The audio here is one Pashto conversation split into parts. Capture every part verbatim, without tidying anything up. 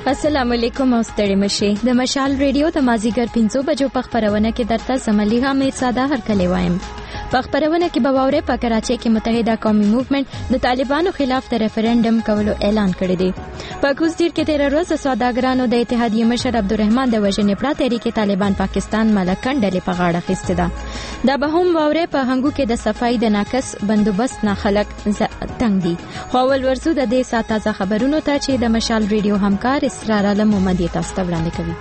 السلام علیکم او ستړي مشه د مشال ریډیو د مازیګر پنځو بجو په خبرونه کې درته سملیغه میر ساده هر کلی وایم. په خبرونه کې به واورې په کراچۍ کې متحده قومي موومېنټ د طالبانو خلاف د ریفرندم کولو اعلان کړی دی. په کوزدیر کې تیر ورځ سوداګرانو د اتحادیې مشر عبدالرحمن د وژنې پړه تحریک طالبان پاکستان ملکن ډلې په غاړه اخیستې ده. دا به هم واورې په هنګو کې د صفای د ناقص بندوبست نه خلک تنګ دي. خو اول ورسو د دې ساعت تازه خبرونو ته چې د مشال ریډیو همکار اسرار عالم محمد تاسو ته وړاندې کوي.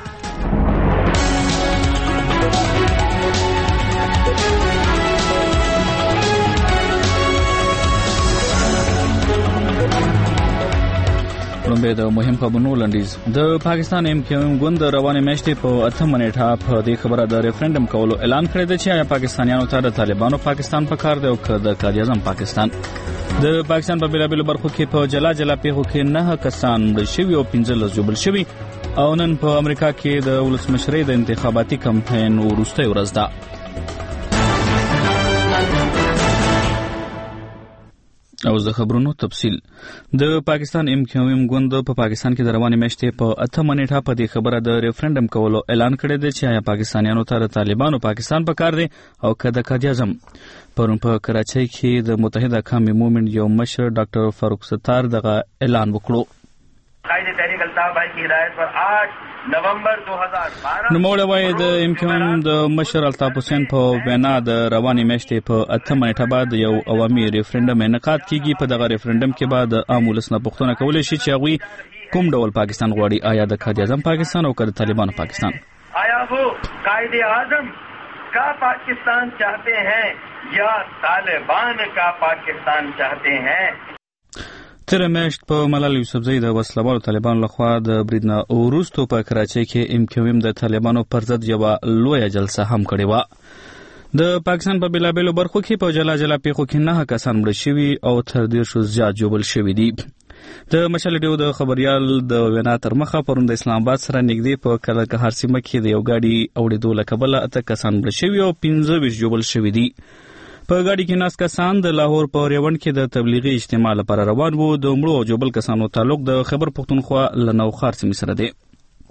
لومبه د مهم خبرونو لنډیز. د پاکستان ایم کیو ایم ګوند روانه میاشتې په اته منېټه په دې خبره د ریفرندم کولو اعلان کړی دی چې آیا پاکستانیانو ته د طالبانو پاکستان په کار دی او که د قائد اعظم پاکستان. د پاکستان په بیلابیلو برخو کې په جلا جلا پیښو کې نه کسان مړ شوي او پنځلس ژوبل شوي او نن په امریکا کې د ولسمشرۍ د انتخاباتي کمپاین وروستۍ ورځ ده. او زه خبرونو تفصیل. د پاکستان ایم کیو ایم ګوند په پاکستان کې د روانې میاشتې په اته منېټه په دې خبره د ریفرندم کولو اعلان کړی دی چې آیا پاکستانیانو ته د طالبانو پاکستان په کار دی او که د قائد اعظم. پرون په کراچۍ کې د متحده قومي موومېنټ یو مشر ډاکټر فاروق ستار دغه اعلان وکړو. قائد تحریک الطاف بھائی کی ہدایت پر آٹھ نومبر دو ہزار بارہ نوموړی وایي د ایم کیو ایم د مشر الطاف حسین په وینا د روانې میاشتې په اته منېټه بعد یو عوامي ریفرندم انعقاد کیږي. په دغه ریفرندم کې به د عام ولس نه پوښتنه کولی شي چې هغوی کوم ډول پاکستان غواړي، آیا د قائد اعظم پاکستان او که د طالبانو پاکستان. آیا وہ قائد اعظم کا پاکستان چاہتے ہیں یا طالبان کا پاکستان چاہتے ہیں. تیره میاشت په ملال یوسفزۍ د وسلوالو طالبانو لخوا د برید نه وروسته په کراچۍ کې ایم کیو ایم د طالبانو پر ضد یوه لویه جلسه هم کړې وه. د پاکستان په بیلابیلو برخو کې په جلا جلا پیښو کې نهه کسان مړه شوي او تر دېرشو زیات ژوبل شوي دي. د مشال ریډیو د خبریال د وینا تر مخه پرون د اسلام آباد سره نږدې په کلکهار سیمه کې د یو ګاډي اوړېدو له کبله اته کسان مړه شوي او پنځه ویشت ژوبل شوي دي. په ګاډي کې ناست کسان د لاهور په ریوند کې د تبلیغي اجتماع لپاره روان وو. د مړو او ژوبل کسانو تعلق د خیبر پښتونخوا له نوښار سیمې سره دی.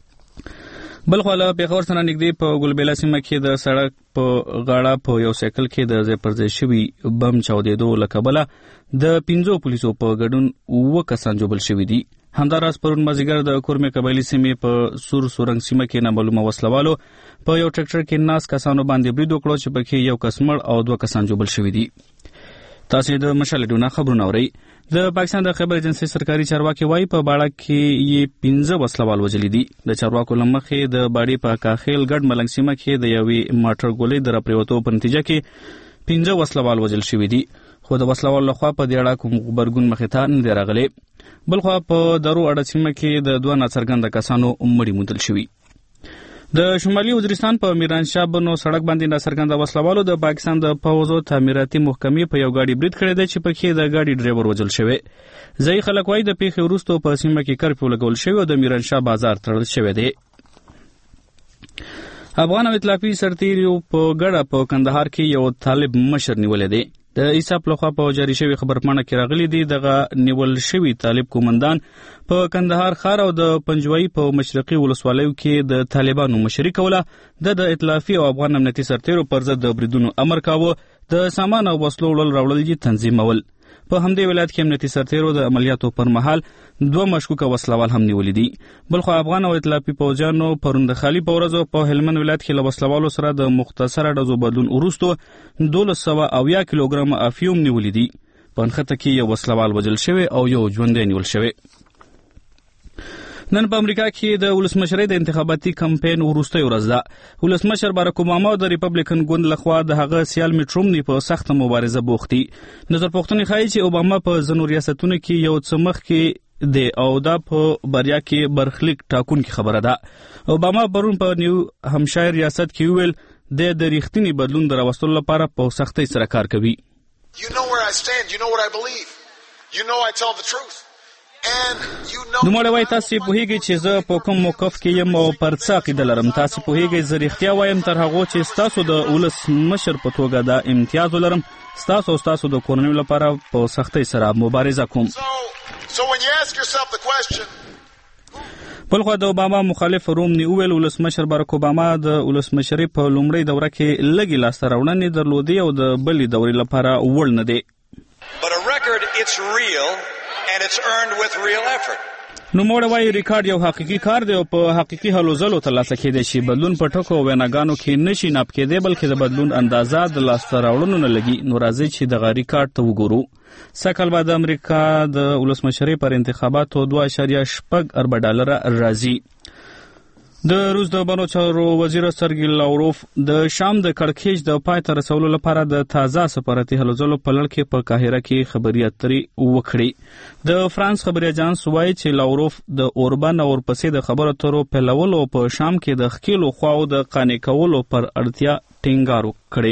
بل خوا له پېښور سره نږدې په ګلبېلا سیمه کې د سړک په غاړه په یو سایکل کې د ځای پر ځای شوي بم چاودېدو له کبله د پنځو پولیسو په ګډون اووه کسان ژوبل شوي دي. همداراز پرون مازدیګر د کورمې قبایلي سیمې په سور سورنګ سیمه کې نامعلومه وسلوالو په یو ټریکټر کې ناست کسانو باندې برید وکړو چې پکې یو کس مړ او دوه کسان ژوبل شوي دي. تاسو د مشال ریډیو نه خبرونه اورئ. د پاکستان د خبر ایجنسۍ سرکاري چارواکي وایي په باړه کې یې پنځه وسلوال وژلي دي. د چارواکو له مخې د باړې په کاخیل ګډ ملنګ سیمه کې د یوې ماټر ګولۍ د راپرېوتو په نتیجه کې پنځه وسلوال وژل شوي دي. خو د وسلوالو لخوا په دې اړه کوم غبرګون مخې ته نه دی راغلی. بلخوا په درو اډه سیمه کې د دوه ناڅرګنده کسانو مړي موندل شوي. د شمالي وزیرستان په میرانشاه بنو سړک باندې ناڅرګنده وسلوالو د پاکستان د پوځو تعمیراتي محکمې په یو ګاډي برید کړی دی چې پکې د ګاډي ډرایور وژل شوی. ځایي خلک وایي د پیښې وروسته په سیمه کې کرفیو لګول شوی او د میرانشاه بازار تړل شوی دی. افغان او ائتلافي سرتیرو په ګډه په کندهار کې یو طالب مشر نیولی دی. د ایساپ لخوا په جاری شوی خبرپاڼه کې راغلی دی دغه نیول شوی طالب کومندان په کندهار ښار او د پنجوایي په مشرقي ولسوالیو کې د طالبانو مشري کوله. د د ائتلافي او افغان امنیتي سرتیرو پر ضد د بریدونو امر کاوه. د سامان او وسلو وړل راوړل یې تنظیمول. په همدې ولایت کې امنیتي سرتیرو د عملیاتو پر مهال دوه مشکوکه وسلوال هم نیولي دي. بلخو افغان او ائتلافي پوځیانو پرون د خالي په ورځو په هلمند ولایت کې له وسلوالو سره د مختصره ډزو بدلون وروسته دولس سوه اویا کیلوګرام افیوم نیولي دي. په نښته کې یو وسلوال وژل شوی او یو ژوندی نیول شوی. نن په امریکا کې د ولسمشرۍ د انتخاباتي کمپاین وروستۍ ورځ ده. ولسمشر باراک اوباما د ریپبلیکن ګوند لخوا د هغه سیال میټ رومني په سخته مبارزه بوخت دي. نظر پوښتنې ښایي چې اوباما په ځینو ریاستونو کې یو څه مخکې دی او دا په بریا کې برخلیک ټاکونکې خبره ده. اوباما پرون په نیو همشایر ریاست کې وویل د د ریښتیني بدلون د راوستلو لپاره په سختۍ سره کار کوي. You know where I stand. You know what I believe. You know I tell the truth. نوموړی وایي تاسې پوهیږئ چې زه په کوم موقف کې یم او پر څه عقیده لرم. تاسې پوهیږئ زه رښتیا وایم تر هغو چې ستاسو د ولس مشر په توګه دا امتیاز ولرم ستاسو او ستاسو د کورنیو لپاره په سختۍ سره مبارزه کوم. بلخو د اوباما مخالف رومني وویل ولسمشر باراک اوباما د ولسمشرۍ په لومړۍ دوره کې لږې لاسته راوړنې درلودې او د بلې دورې لپاره وړ نه دی. But a record, it's real and it's earned with real effort. نو موږ وایي ریکارډ یو حقیقي کار دی او په حقیقي هلو ځلو ترلاسه کېدی شي. بدلون په ټکو او ویناګانو کې نشي ناپ کېدی بلکې د بدلون اندازه د لاسته راوړنو نه لګي. نو راځئ چې دغه ریکارډ ته وګورو. سږ کال به د امریکا د ولسمشرۍ پر انتخاباتو دوه اعشاریه شپږ اربع ډالره راځي. د روس د بانو چارو وزیر سرګی لاوروف د شام د کړکېچ د پای ته رسولو لپاره د تازه سفارتي هلو ځلو په لړ کې په قاهره کې خبري اترې وکړې. د فرانس خبري اژانس وایي چې لاوروف د اوربان او ورپسې د خبرو اترو پیلولو په شام کې د ښکېلو خواو د قانع کولو پر اړتیا ټینګار وکړي.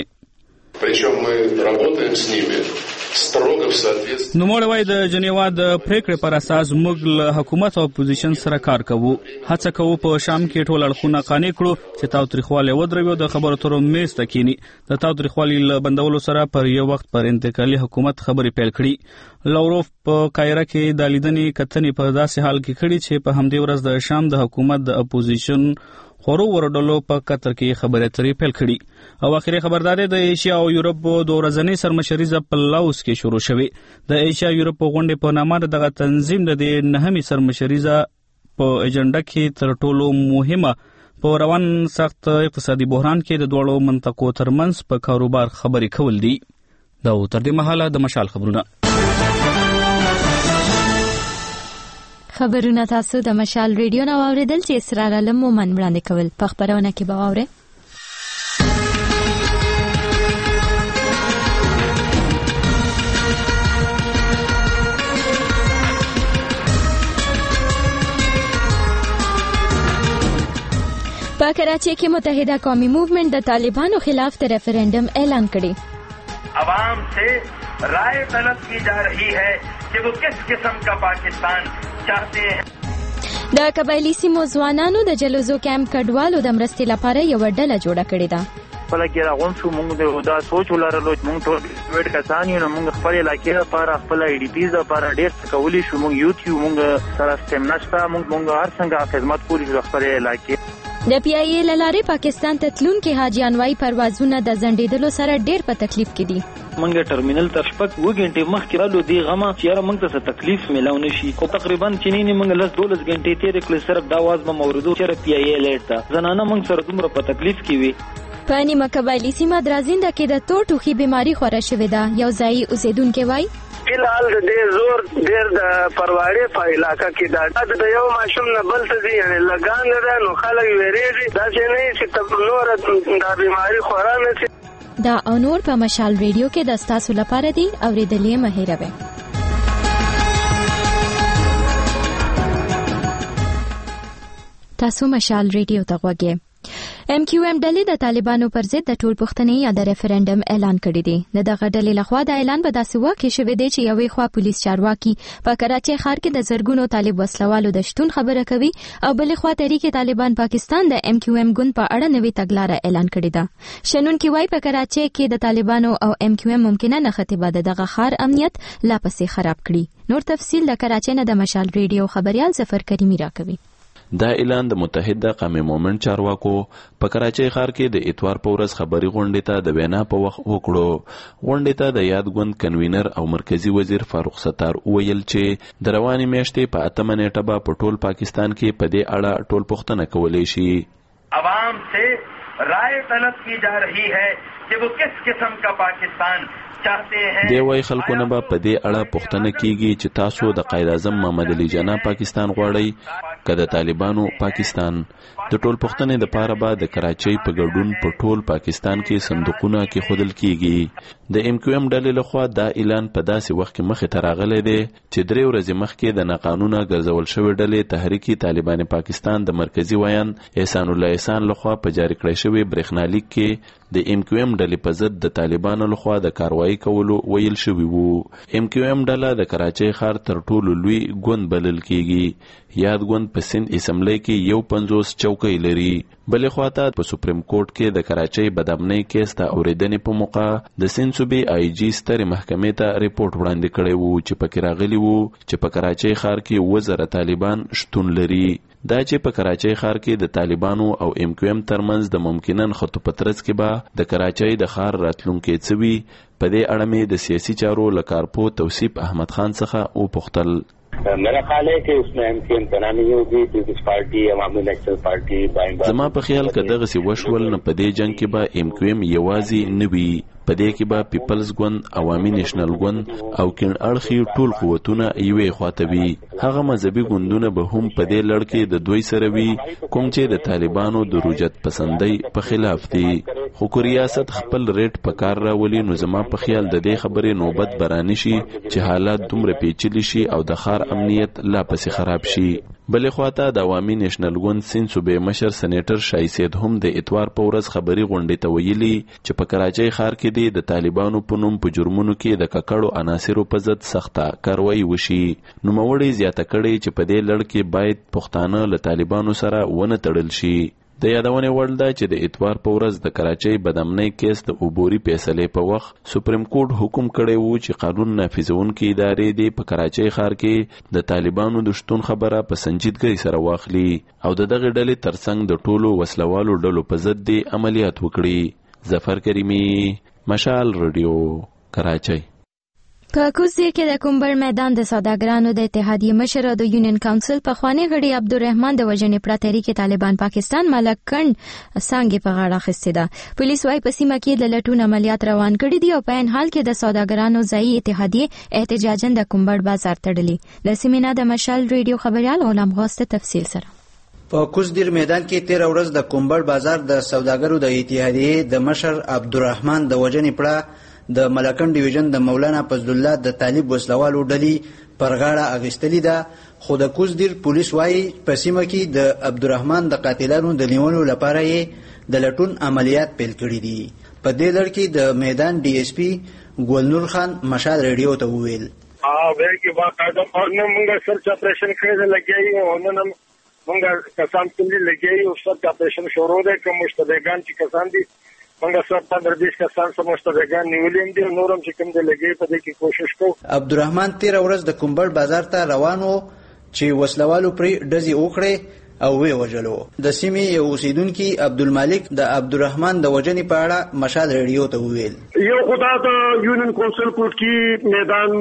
نو موږ وایي د جنیوا د پریکړې پر اساس موږ له حکومت او اپوزیشن سره کار کوو. هڅه کوو په شام کې ټول اړخونه قانع کړو چې تاوتریخوالی ودروي او د خبرو اترو میز ته کینی. د تاوتریخوالي له بندولو سره پر یو وخت پر انتقالي حکومت خبرې پیل کړي. لاوروف په قاهره کې د لیدنې کتنې په داسې حال کې کړي چې په همدې ورځ د شام د حکومت د اپوزیشن خورو ورډلو په قطر کې خبرې اترې پیل کړي. او اخري خبرداري د ایشیا او یورپ د ورځنۍ سرمشریزه په لاوس کې شروع شوې. د ایشیا یورپ غونډې په نامه دغه تنظیم د نهمې سرمشریزه په اجنډا کې تر ټولو مهمه په روان سخت اقتصادي بحران کې د دوړو منطقو ترمنځ په کاروبار خبرې کول دي. دا تر دې مهاله د مشال خبرونه. خبرونه تاسو د مشال ریډیو نو اوریدل چې اسرار علم مومن وړاندې کول. په خبرونه کې به واورئ. په کراچۍ کې متحده قومي موومنٹ د طالبانو خلاف د ریفرنډم اعلان کړی. عوام سے رائے طلب کی جا رہی ہے کہ وہ کس قسم کا پاکستان چاہتے ہیں. د قبایلی سیمو ځوانانو د جلوزو کیمپ کډوالو د مرستې لپاره یو ډله جوړه کړې ده. خپل کې راغون شو موږ د دا سوچ ولرلو چې موږ ټول ویډ کسان یو موږ خپل علاقې لپاره خپل ای ډی پیز لپاره ډیر څه کولی شو. موږ یوټیوب موږ سره سیستم نشته. موږ موږ هر څنګه خدمت کولی شو خپل علاقې. د پی ای ای لارې پاکستان ته تلونکي حاجیان وايي پروازونه د ځنډېدلو سره ډیر په تکلیف کې دي. منګه ټرمینل تر شپږ و غنټې مخکې رالو دی غما چې را موږ ته تکلیف ملاو نشي. خو تقریبا چینی موږ لس دولس غنټې تیرې کړې صرف دا واز به موردو چې پی ای ای لیټ تا زنانه موږ سره دومره په تکلیف کې وي. په نیمه قبایلی سیمه درازنده کې د تو ټوخي بیماری خوره شوې ده. یو ځای اوسیدونکو وايي فلحال د دې زور ډېر د پرواړې په علاقه کې دا د یو ماشوم نه بل ته دی یعنی لګان ده نو خلک ویریږي دا چې نه چې تب نور دا بیماری خورا نه شي. دا او نور په مشال ریډیو کې د تاسو لپاره دی اوریدلې مهیروي. تاسو مشال ریډیو ته غوږی. ام کیو ام ډلې د طالبانو پر ضد د ټول پښتنې یا د ریفرنډم اعلان کړی دی. د دغه ډلې لخوا د اعلان په داسې وخت کې شوی دی چې یوې خوا پولیس چارواکي په کراچۍ ښار کې د زرګونو طالب وسلوالو د شتون خبره کوي او بلې خوا تحریک طالبان پاکستان د ام کیو ام ګوند په اړه نوې تګلاره اعلان کړې ده. شنونکي وايي په کراچۍ کې د طالبانو او ام کیو ام ممکنه نښتې به د دغه ښار امنیت لا پسې خراب کړي. نور تفصیل د کراچۍ نه د مشال ریډیو خبريال ظفر کریمی راکوي. دا اعلان د متحده قومي موومنټ چارواکو په کراچۍ ښار کې د اتوار په ورځ خبري غونډې ته د وینا په وخت وکړو. غونډې ته د یاد ګوند کنوینر او مرکزی وزیر فاروق ستار ویل چې د روانې میاشتې په اتمه نیټه به په ټول پاکستان کې په دې اړه ټول پوښتنه کولی شي. عوام سے رائے طلب کی جا رہی ہے کہ وہ کس قسم کا پاکستان دی وای خلکونه به په دې اړه پوښتنه کیږي چې تاسو د قائد اعظم محمد علي جناح پاکستان غواړئ که د طالبانو پاکستان. د ټول پوښتنې د پاره به د کراچۍ په ګډون په ټول پاکستان کې صندوقونه کې خودل کیږي. د ام کیو ام ډلې لخوا دا اعلان په داسې وخت کې مخې ته راغلی دی چې درې ورځې مخکې د ناقانونه ګرځول شوې ډلې تحریک طالبان پاکستان د مرکزی ویان احسان الله احسان لخوا په جاری کړی شوی برېښنالیک کې د ام کیو ام ایم ډلې په ضد د طالبانو لخوا د کاروایی کولو ویل شوی وو. ایم کیو ایم ډله د کراچۍ ښار تر ټولو لوی ګوند بلل کیږي. یاد ګوند په سند اسمبلی کې یو پنځوس چوکۍ لري. بلې خواته په سپریم کورټ کې د کراچۍ بدامنۍ کیس ته اورېدنې په موقع د سند صوبې آی جی سترې محکمې ته ریپورت وړاندې کړی وو چې پکې راغلی وو چې په کراچۍ ښار کې اووه زره طالبان شتون لري. دا چې په کراچۍ ښار کې د طالبانو او ایم کیو ایم ترمنځ د ممکنن خطو په ترڅ کې به د کراچۍ د ښار راتلونکی څه وي، په دې اړه مې د سیاسي چارو له کارپو توصیف احمد خان څخه وپوښتل. میرا خیال ہے کہ اس میں ایم کیو ایم تنا نہیں ہوگی، پیپلز پارٹی، عوامی نیشنل پارٹی. زما په خیال که دغسې وشول نه په دې جنګ کې به ایم کیو ایم یوازې نه وي، په دې کې به پیپلز ګوند، عوامي نیشنل ګوند او کیڼ اړخي ټول قوتونه یوې خواته وي. هغه مذهبي ګوندونه به هم په دې لړ کې د دوی سره وي کوم چې د طالبانو د روجت پسندۍ په خلاف دي. خو که ریاست خپل ریټ په کار راولي نو زما په خیال د دې خبرې نوبت برانی شي چې حالات دومره پیچلي شي او د ښار امنیت لا پسې خراب شي. بلې خواته د عوامي نیشنل ګوند سند صوبې مشر سینیټر شاهي سید هم د اتوار په ورځ خبري غونډې ته ویلي چې په کراچۍ ښار کې دی د طالبانو په نوم په جرمونو کې د ککړو عناصرو په ضد سخته کاروایی وشي. نوموړي زیاته کړې چې په دې لړ کې باید پښتانه له طالبانو سره ونه تړل شي. د یادونې وړ ده چې د اتوار په ورځ د کراچۍ بدامنۍ کیس د عبوري فیصلې په وخت سپریم کورټ حکم کړی وو چې قانون نافذونکي ادارې دې په کراچۍ ښار کې د طالبانو د شتون خبره په سنجیدګۍ سره واخلي او د دغه ډلې ترڅنګ د ټولو وسلوالو ډلو په ضد دې عملیات وکړي. ظفر کریمي، مشال رادیو، کراچۍ. په کوزدیر کې د کومبر میدان د سوداګرانو د اتحادیې مشر او د یونین کونسل پخوانی غړي عبدالرحمن د وژنې پړه تحریک طالبان پاکستان ملکند څنګه په غاړه اخیستې ده. پولیس وايي په سیمه کې د لټون عملیات روان کړي دي او په عین حال کې د سوداګرانو ځایي اتحادیې احتجاجاً د کومبر بازار تړلي. د سیمینه د مشال ریډیو خبريال غلام غوث تفصیل سره. په کوزدیر میدان کې تیر ورځ د کومبر بازار د سوداګرو د اتحادیې د مشر عبدالرحمن د وژنې پړه د ملکند ډیویژن د مولانا فضل الله د طالب وسلوالو ډلې پر غاړه اخیستلې ده. خو د کوزدیر پولیس وايي په سیمه کې د عبدالرحمن د قاتلانو د نیولو لپاره یې د لټون عملیات پیل کړي دي. په دې لړ کې د میدان ډي اس پی ګلنور خان مشال ریډیو ته وویل ها ویل کې باقاعده پرنه موږ سرچ اپریشن کړی لګیایو او نن موږ کسان څنګه لګیایو سرچ اپریشن شروع ده کوم مشتبهګان چې کسان دي موږ سره پندر بیس کسان سم مشتبهګان نیولې دي نورم چې کوم دې لګي په دې کې کوشش کوو. عبدالرحمن تیر ورځ د کومبر بازار ته روانو چې وسلوالو پرې ډزې وکړې او وی وجلو. د سیمې یو اوسیدونکي عبدالمالک د عبدالرحمن د وژنې په اړه مشال ریډیو ته وویل یو خدا د یونین کونسل کوټ کې میدان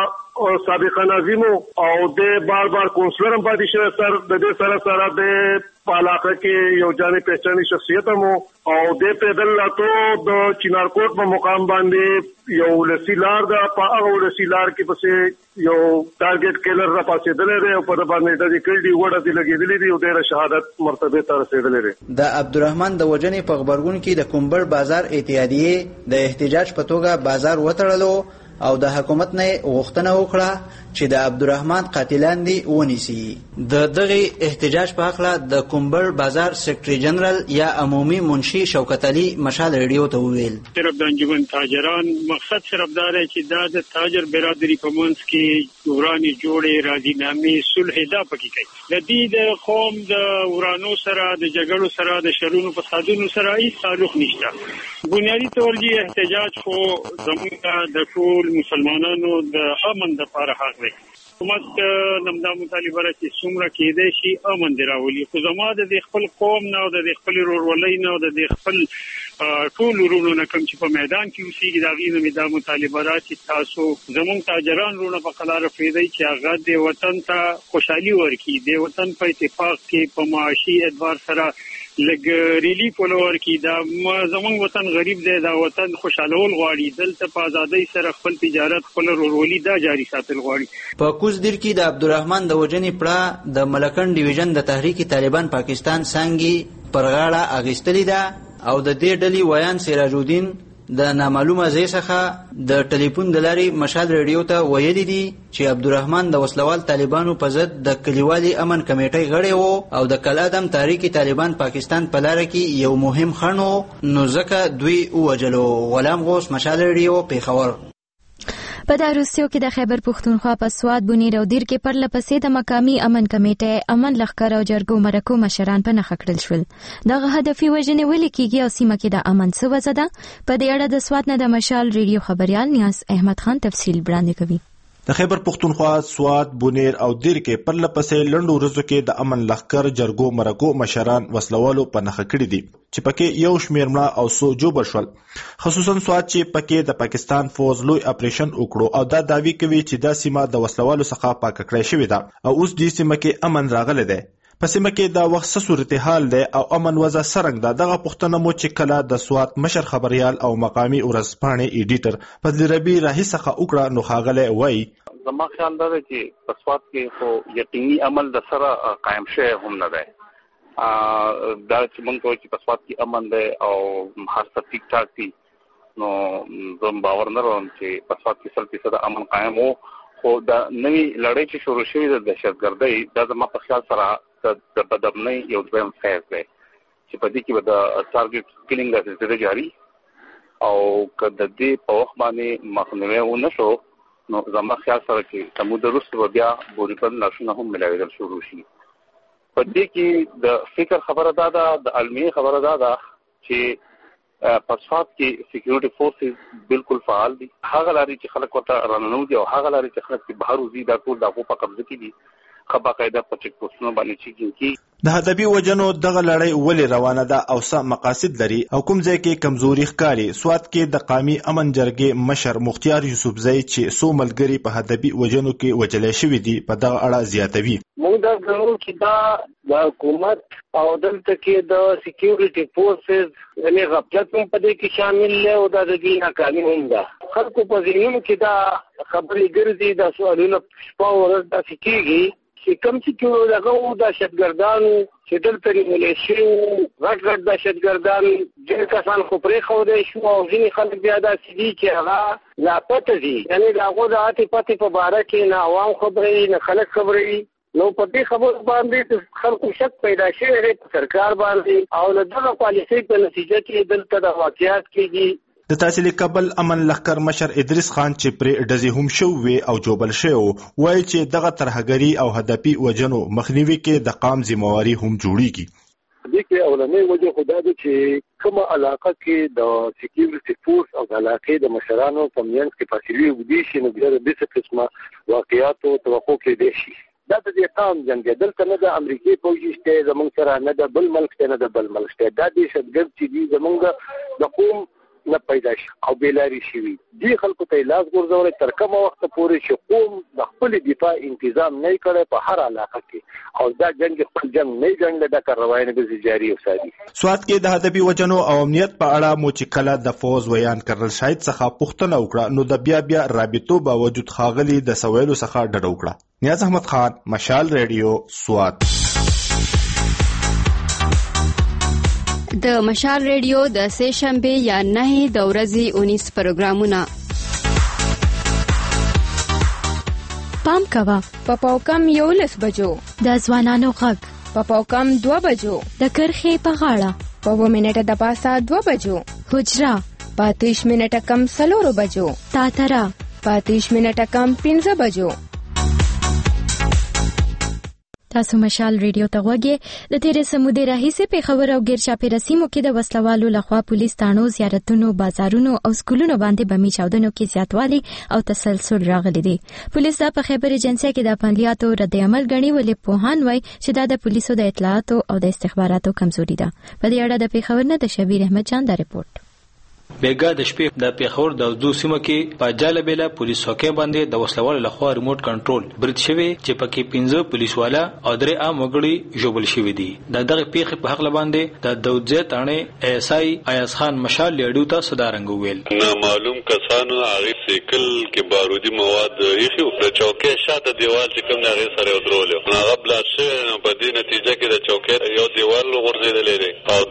د سابق ناظم او د بار بار کونسلر هم پاتې شوی سر د دې سره سره د په علاقه کې یو جانې پہچانی شخصیت هم او د پیدل لاتو د چینارکوټ په مقام باندې یو لسیلار د په هغه لسیلار کې پسې یو ټارګټ کلر را پاسېدلې دی او په باندې د کلډي وړه دی لګېدلې دی او د شهادت مرتبه ته رسېدلې دی. د عبدالرحمن د وژنې په خبرګون کې د کومبر بازار اتحادیې د احتجاج په توګه بازار وتړلو او د حکومت نه غوښتنه وکړه چې د عبدالرحمن قاتلان دي ونیسي. د دغه احتجاج په اړه د کومبر بازار سیکریټری جنرال یا عمومي منشي شوکت علي مشال ریډیو ته وویل صرف د انجمن تاجران مقصد صرف دا دی چې دا د تاجر برادری په منځ کې وراني جوړې راضینامې صلح دا پکې کوي. د دې د قوم د ورانو سره د جګړو سره د شرونو فسادونو سره هیڅ تعلق نشته. بنیادی طور دی احتجاج خو زموږ د ټول مسلمانانو د امن د لپاره حق دی. حکومت نمدا مطالبه را چې څومره کېدای شي امن دی راولي خو زما د خپل قوم نه او د خپل ورولۍ نه او د خپل ټول ورونو نه کوم چې په میدان کې اوسېږي د هغې نه مې دا مطالبه ده چې تاسو زموږ تاجران وروڼه په قلاره پرېږدئ چې هغه د وطن ته خوشحالي ورکړي، د وطن په اتفاق کې په معاشي اعتبار سره لږ ریلیف ولور کی. دا زمونږ وطن غریب دی، دا وطن خوشحالول غواړي، دلته په ازادۍ سره خپل تجارت خپل ورولي دا جاری ساتل غواړي. په کوزدیر کې د عبدالرحمن د وژنې پړه د ملکند ډیویژن د تحریک طالبان پاکستان څنګه پر غاړه اخیستلې ده او د دې ډلې ویان سراج الدین د نامعلومه ځای څخه د ټلیفون د لارې مشال ریډیو ته ویلي دي چې عبدالرحمن د وسلوال طالبانو په ضد د کلیوالي امن کمیټۍ غړی و او د کلادم تاریخي طالبان پاکستان په لاره کې یو مهم خنډ و، نو ځکه دوی ووجلو. غلام غوث، مشال ریډیو، پیښور. په داروسیو کې د خیبر پښتونخوا په سوات، بونیر او دیر کې پرله پسې د مقامي امن کمیټې، امن لښکر او جرګو مرکو مشران په نښه کړل شول. دغه هدفي وژنې ولې کیږي او سیمه کې د امن څه وضع ده؟ په دې اړه د سوات نه د مشال ریډیو خبريال نیاز احمد خان تفصیل وړاندې کوي. د خیبر پښتونخوا سوات، بونیر او دیر کې پرله پسې لنډو ورځو کې د امن لښکر، جرګو مرکو مشران وسلوالو په نښه کړي دي چې پکې یو شمېر مړه او څو جوبر شول. خصوصا سوات چې پکې د پاکستان فوز لوی اپریشن وکړو او دا دعوی کوي چې دا سیمه د وسلوالو څخه پاک کړای شوې ده او اوس دې سیمه کې امن راغلی دی. په سیمه کې دا وخت څه صورتحال دی او امن وضع څرنګه ده؟ دغه پوښتنه مو چې کله د سوات مشر خبريال او مقامي ورځپاڼې ایډیټر فضل ربی راهي څخه وکړه، نو ښاغلی وایي زما خیال دا دی چې په سوات کې خو یقیني عمل د سره قایم شوی هم نه دی. دا چې موږ کوو چې په سوات کې امن دی او هر څه ټیک ټاک دي، نو زه باور نه لرم چې په سوات کې سل فیصده امن قایم و. خو د نوې لړۍ چې شروع شوې ده د دهشتګردۍ، دا زما په خیال سره د بدامنۍ یو دویم فیز دی چې په دې کې به د ټارګټ کلینګ سلسله جاري او که د دې په وخت باندې مخنیوی ونه شو، نو زما خیال سره چې سمود وروسته به بیا بوريپل لاشونه هم ملاوېدل شروع شي. په دې کې د فکر خبره دا ده، د علمي خبره دا ده چې په سوات کې سکیورټي فورسز بالکل فعال دي. هغه لارې چې خلک ورته راننوځي او هغه لارې چې خلک بهر وځي دا ټول د هغو په قبضه کې دي. خبا قاعده په چک پوسټونو باندې چې کیږي د هدفي وجنو دغه لړۍ ولې روانه ده او څه مقاصد لري او کوم ځای کې کمزوري ښکاري؟ سوات کې د قومي امن جرګې مشر مختیار یوسفزی چې څو ملګري په هدفي وجنو کې وجلای شوي دي په دغه اړه زیاتوي. موږ دا ګورو چې دا د حکومت او دلته کې د سکیورټي فورسز یعنی غفلت هم په دې کې شامل دی او دا د دې ناکامي هم ده. خلکو په ذهنونو کې دا خبرې ګرځي، دا سوالونه شپه ورځ داسې کېږي چې کوم چې کېږو دغه و دهشتګردانو چې دلته نیولې شوي غټ غټ دهشتګردان ډېر کسان خو پرېښودی شو او ځینې خلک بیا داسې دي چې هغه لاپته دي، یعنې د هغو د هاتې پاتې په باره کې نه عوام خبرې نه خلک خبرې. نو په دې خبرو باندې خلکو شک پیدا شوی دی په سرکار باندې او له دغه پالیسۍ په نتیجه کې دلته د واقعیات کېږي. د تحصیل کابل امن لښکر مشر ادریس خان چې پرې ډزې هم شوې او جوبل شوی وایي چې دغه ترهګري او هدفي وجنو مخنیوي کې د قام ذمہواري هم جوړیږي. دې کې اولنۍ وجه خو دا ده چې کومه علاقه کې د سکیورټي فورس او د علاقې د مشرانو په منځ کې فاصلې اوږدې شي، نو بیا د دې قسمه واقعیاتو توقع کېدای شي. دا د دې قام جنګ دی، دلته نه د امریکې فوجي شته زموږ سره، نه د بل ملک شته، نه د بل ملک شته. دا دهشتګرد چې دي زموږ د قوم نه پیدا شي او بیلاری شي. دې خلکو ته لاس ګرځول تر کومه وخت پورې چې قوم د خپل دفاع تنظیم نه کړي په هر علاقه کې او دا جنگ خپل جنگ نه جنگ د کار روانه به جاری وساتي. سوات کې د هدفي وجنو او امنیت په اړه مو چې کله د فوز ویان کړل شاید څخه پوښتنه وکړه، نو د بیا بیا رابطو باوجود خاغلی د سوالو څخه ډډه وکړه. نیاز احمد خان، مشال ریډیو، سوات. د مشال ریډیو د سه شنبه یا نه د ورځې اونیس پروګرامونه پام کوا په پاوکم یو لس بجو د ځوانانو غږ په پاوکم دو بجو د کرخې په غاړه په و منټه د پاسه دو بجو حجرا په تیش منټه کم سلورو بجو تاترا په تیش منټه کم پنځه بجو. تاسو مشال ریډیو ته غوږی. د تیرې سمودې راهیسې پیښور او ګیر چاپیره سیمو کې د وسلوالو لخوا پولیس تانو، زیارتونو، بازارونو او سکولونو باندې بمي چاودنو کې زیاتوالی او تسلسل راغلی دی. پولیس دا په خیبر ایجنسي کې د عملیاتو رد عمل غني ولې پوهان وای چې دا د پولیسو د اطلاعاتو او د استخباراتو کمزوري ده. په دې اړه د پیښور نه د شبیر احمد جان دا رپورټ. بیګا د شپې د پیښور د دو سیمو کې په جالبېلا پولیس حکم باندې د وسلوالو لخوا ریموټ کنټرول برید شوی چې پکې پنځه پولیسوالا او درې عام وګړي ژوبل شوي دي. د دغه پیښې په حق باندې د داودزی تانه ایس آی ایاز خان مشال لیډو ته صدارنګ ویل نامعلوم کسانو هغه سیکل کې بارودي مواد یخي او چوکۍ شاته دیوال چې کوم هغه سره ودرول هغه بلاش په دې نتیجه کې د چوکۍ یو دیوال غورځیدلې ده او دنه چې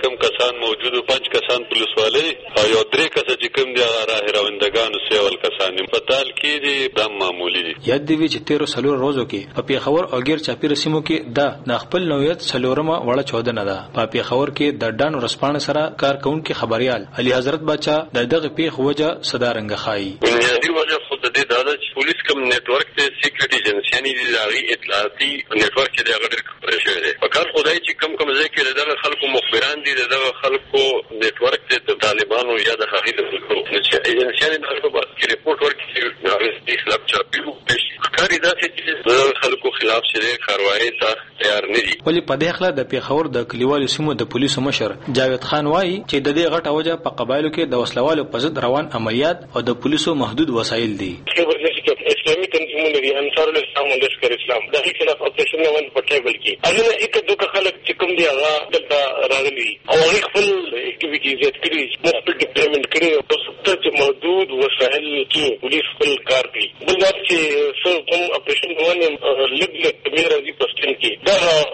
چې کوم کسان موجود او پنځ کسان پولیس والي او یو درې کسه چې کوم دي راه روندگانو سیول کسان په تال کې دي دا معمولی دي. یاد دی چې تیرو سلور روزو کې په پیښور او غیر چاپیره سیمو کې دا د خپل نوعیت سلورمه وړه چودنه ده. په پیښور کې د ډانو رسپانه سره کارکونکو خبريال علي حضرت بچا د دغه پیښ وجه صدارنګ خای. بنیادی وجه خود د دې دا چې پولیس کوم نیټورک ته سیکریټ ایجنسیانی دي دغه اطلاعاتي نیټورک کې دغه ډېر خبره شوې ده. په کار خدای چې کوم کوم ځای کې دغه خلکو مخبران دي دغه خلکو نیټورک ته طالبانو یا د هغې د خلکو چې ایجنسیانی دغه کې ریپورت ورکړي هغه د خلاف چاپیو پېښ کاری دا چې د خلکو خلاف شې کاروایی ته تیار نه دي. ولې په دې خلا د پیښور د کلیوالو سیمو د پولیسو مشر جاوید خان وایي چې د دې غټه وجه په قبایلو کې د وسلوالو په ضد روان عملیات او د پولیسو محدود وسایل دي. اسلامي تنظیمونه دي انصار الاسلام او لشکر اسلام د هیڅ خلاف اپریشن نه ون په ټیبل کې اغه یک دوه خلک چې کوم دي هغه دلته راغلي او هغه خپل اکټیویټیز کړي مخبر ډیپلویمنت کړي او څه محدود وسایل کې پولیس خپل کار کوي. بل دا چې څو کوم اپریشن ونه لګ لګ مې راځي پښتون کې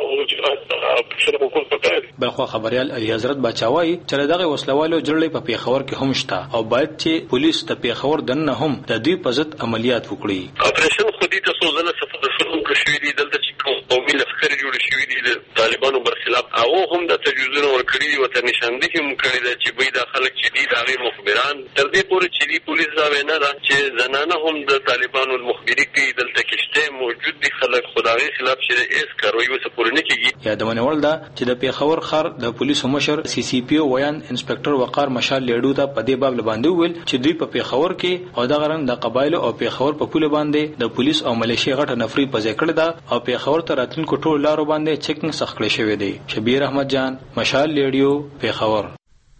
دا اپریشن وکړ پکاره. بلخو خبريال علي حضرت بچاوي چې دغه وسلوالو جړلې په پیښور کې هم شته او باید چې پولیس د پیښور دنه هم د دوی په ضد عملیات وکړي. اپریشن خودی ته څو ځله صفه شروع کړی دی دلته چې قومي لښکر جوړ شوی دی د طالبانو برخلاف هغه هم د تجویزونو ورکړي دي او تر نشاندهي هم کړی دی چې به د خلک چې دي دغه مخبران تر دې پورې چې دی پولیس دا وینا ده چې زنانه هم د طالبانو مخبري کوي دلته کېشته موجود دي خلک خدای خلاف چې اس کاروي وسه پورې نه کیږي. یادونه ول ده چې د پیښور خر د پولیسو مشر سی سی پی او ویان انسپکټر وقار مشال لیډو ته په دې باب باندې ویل چې دوی په پیښور کې او د غرنګ د قبایل او پیښور په پوله باندې د پولیس او ملیشیا غټه نفري په ذکر ده او پیښور ته راتلونکو ټول لارو باندې چیکینګ سخت کړی شوی دی. شبیر احمد جان مشال لیډیو پیښور.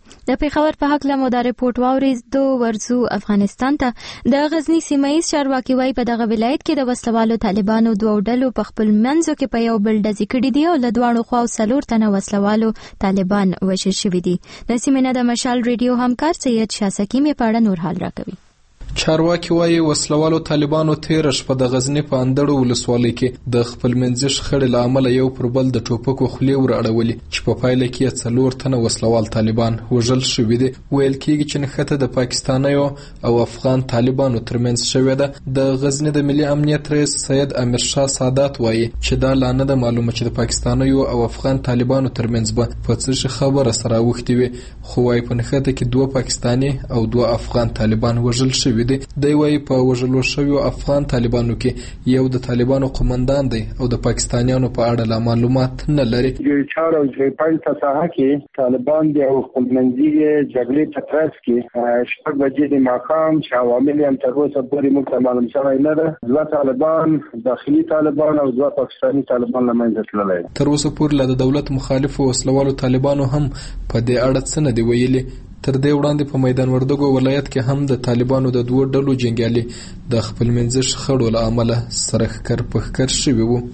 د پیښور په حق لمو دا ریپورت واورید دو ورزو افغانستان ته د غزنی سیمایي چارواکي وای په دغه ولایت کې د وسلوالو طالبانو دوه ډلو په خپل منځو کې په یو بل ډزې کړې دي او له دواړو خواو څلور تنه وسلوالو طالبان وژل شوي دي. د سیمې نه د مشال ریډیو همکار سید شاسکی مې په اړه نور حال راکوي. چارواکي وایي وسلوالو طالبانو تیر شپه د غزنی په اندړو ولسوالۍ کې د خپل منځي شخړې له امله یو پر بل د ټوپکو خولې ور اړولې چې په پایله کې څلور تنه وسلوال طالبان وژل شوي دي. ویل کېږي چې نښته د پاکستانیو او افغان طالبانو ترمنځ شوې ده. د غزنی د ملي امنیت رئیس سید امیر شاه سادات وایي چې دا لا نه ده معلومه چې د پاکستانیو او افغان طالبانو ترمنځ به په څه شي خبره سره اوښتې وي، خو وایي په نښته کې دوه پاکستاني او دوه افغان طالبان وژل شوي دي. دی وایي په وژلو شویو افغان طالبانو کې یو د طالبانو قومندان دی او د پاکستانیانو په اړه لا معلومات نه لري. د چار او د پنځه په ساحه کې طالبان دی او خپلمنځي جګړې په ترڅ کې شپږ بجې د ماښام چې عوامل هم تر اوسه پورې موږ ته معلوم شوی نه ده. دوه طالبان داخلي طالبان او دوه پاکستاني طالبان له منځه تللی. تر اوسه پورې لا د دولت مخالفو وسلوالو طالبانو هم په دې اړه څه نه دی ویلي. تر دې وړاندې په میدان وردګو ولایت کې هم د طالبانو د دوه ډلو جنګیالي د خپل منځي شخړو له امله سره ښکر په ښکر شوي وو.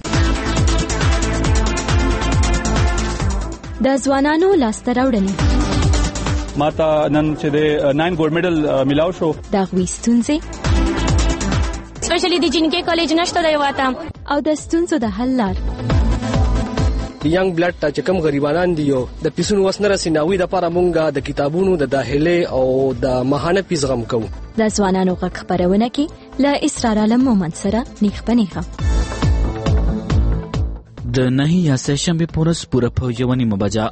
د ځوانانو لاسته راوړنې ماته نن چې د ناین ګولډ میډل ملاو شو د هغوی ستونزې سپیشلی د جنکې کالج نشته دی واته او د ستونزو د حل لار. د ینګ بلډ ته چې کوم غریبانان دي یو د پیسونو وس نه رسي ناوی د لپاره مونږه د کتابونو د داخله او د ماهانه فیس غم کوو. د ځوانانو غږ خبرونه کې له اسرار عالم مومند سره نیخ پنیخه د نهي یا سهشنبه پورس پوره پوجونی مبجا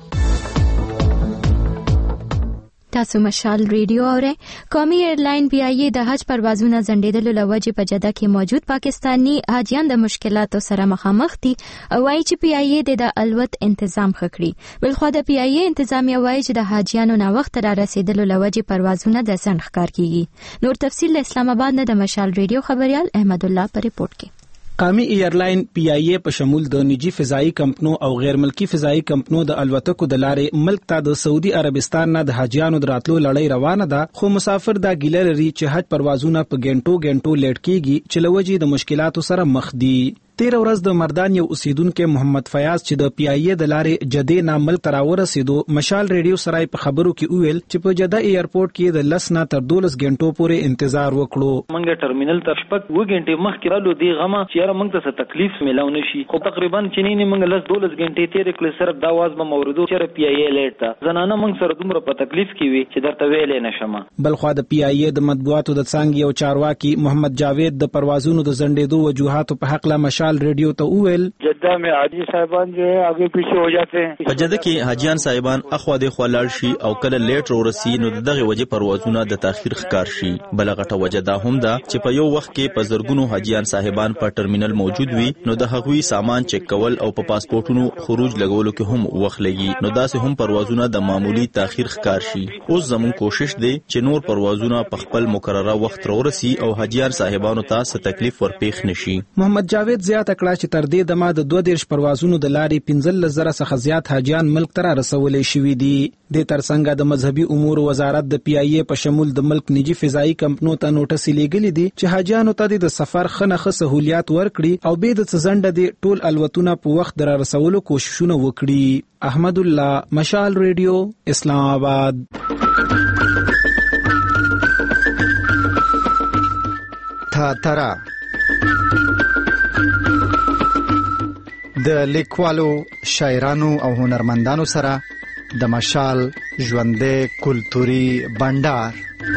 تاسو مشال ریډیو اوره. قومي ایرلاین پی آی ای د حج پروازونو ځنډېدلو له وجې په جده کې موجود پاکستانی حاجیان د مشکلاتو سره مخامخ دي او وايي چې پی آی ای د الوت تنظیم خکړي. بلخو د پی آی ای انتظامیه وايي چې د حاجیانو نا وخت را رسیدلو له وجې پروازونه د ځنډ ښکار کیږي. نور تفصیل اسلام آباد نه د مشال ریډیو خبريال احمد الله په ریپورت کې. قومي ایرلاین پی آی ای په شمول د نجی فضائي کمپنو او غیر ملکی فضائي کمپنو د الوتکو د لارې ملک ته د سعودي عربستان نه د حاجیانو دراتلو لړۍ روانه ده، خو مسافر دا ګیله لري چې حج پروازونه په ګنټو ګنټو لیټ کیږي چې لوجې د مشکلاتو سره مخ دي. تیر ورځ د مردان یو اوسیدونکو محمد فیاض چې د پی ای ای د لارې جدې نامل تراور رسیدو مشال ریډیو سره په خبرو کې ویل چې په جده ایرپورټ کې د لس نه تر دولس غنټو پورې انتظار وکړو. منګه ټرمینل ته شپږ و غنټې مخکې رالو دی غما چې یاره موږ ته تکلیف ملاو نشي خو تقریبا چنيني موږ لس دولس غنټې تیر کړل صرف دا واز به موردو چې پی ای ای لیټ تا زنانه موږ سره دومره په تکلیف کې وي چې درته ویلې نشم. بلخوا د پی ای ای د مطبوعاتو د څنګه یو چارواکي محمد جاوید د پروازونو د زندېدو وجوهاتو په حق لا مشال ریډیو ته وویل جدہ میں حاجی صاحبان جو ہے آگے پیچھے ہو جاتے ہیں. په جده کې حاجیان صاحبان اخوا د خلاړ شي او کله لیټ ورسی نو دغه وجه پروازونه د تاخير ښکار شي. بل غټه وجه دا هم ده چې په یو وخت کې په زرګونو حاجیان صاحبان په ټرمینل موجود وي نو د هغوی سامان چک کول او په پاسپورتونو خروج لګولو کې هم وخت لګي نو داسې هم پروازونه د معمولی تاخير ښکار شي. اوس زموږ کوشش دی چې نور پروازونه په خپل مقرره وخت ورسی او حاجیان صاحبانو ته څه تکلیف ورپېښ نشي. محمد جاوید زیاته کړه چې تر دې دمه د دوه دیرش پروازونو د لارې پنځلس زره څخه زیات حاجیان ملک ته رسولې شوي دي. د ترڅنګ د مذهبي امور وزارت د پی ای ای په شمول د ملک نجی فضائي کمپنو ته نوټس لېږلي دي چې حاجیانو ته د سفر خنخه سہولیات ورکړي او به د څنډه د ټول الوتونه په وخت در رسولو کوششونه وکړي. احمد الله، مشال ریډیو، اسلام آباد. تا ترا د لیکوالو، شاعرانو او هنرمندانو سره د مشال ژوندې کلتوري بندر.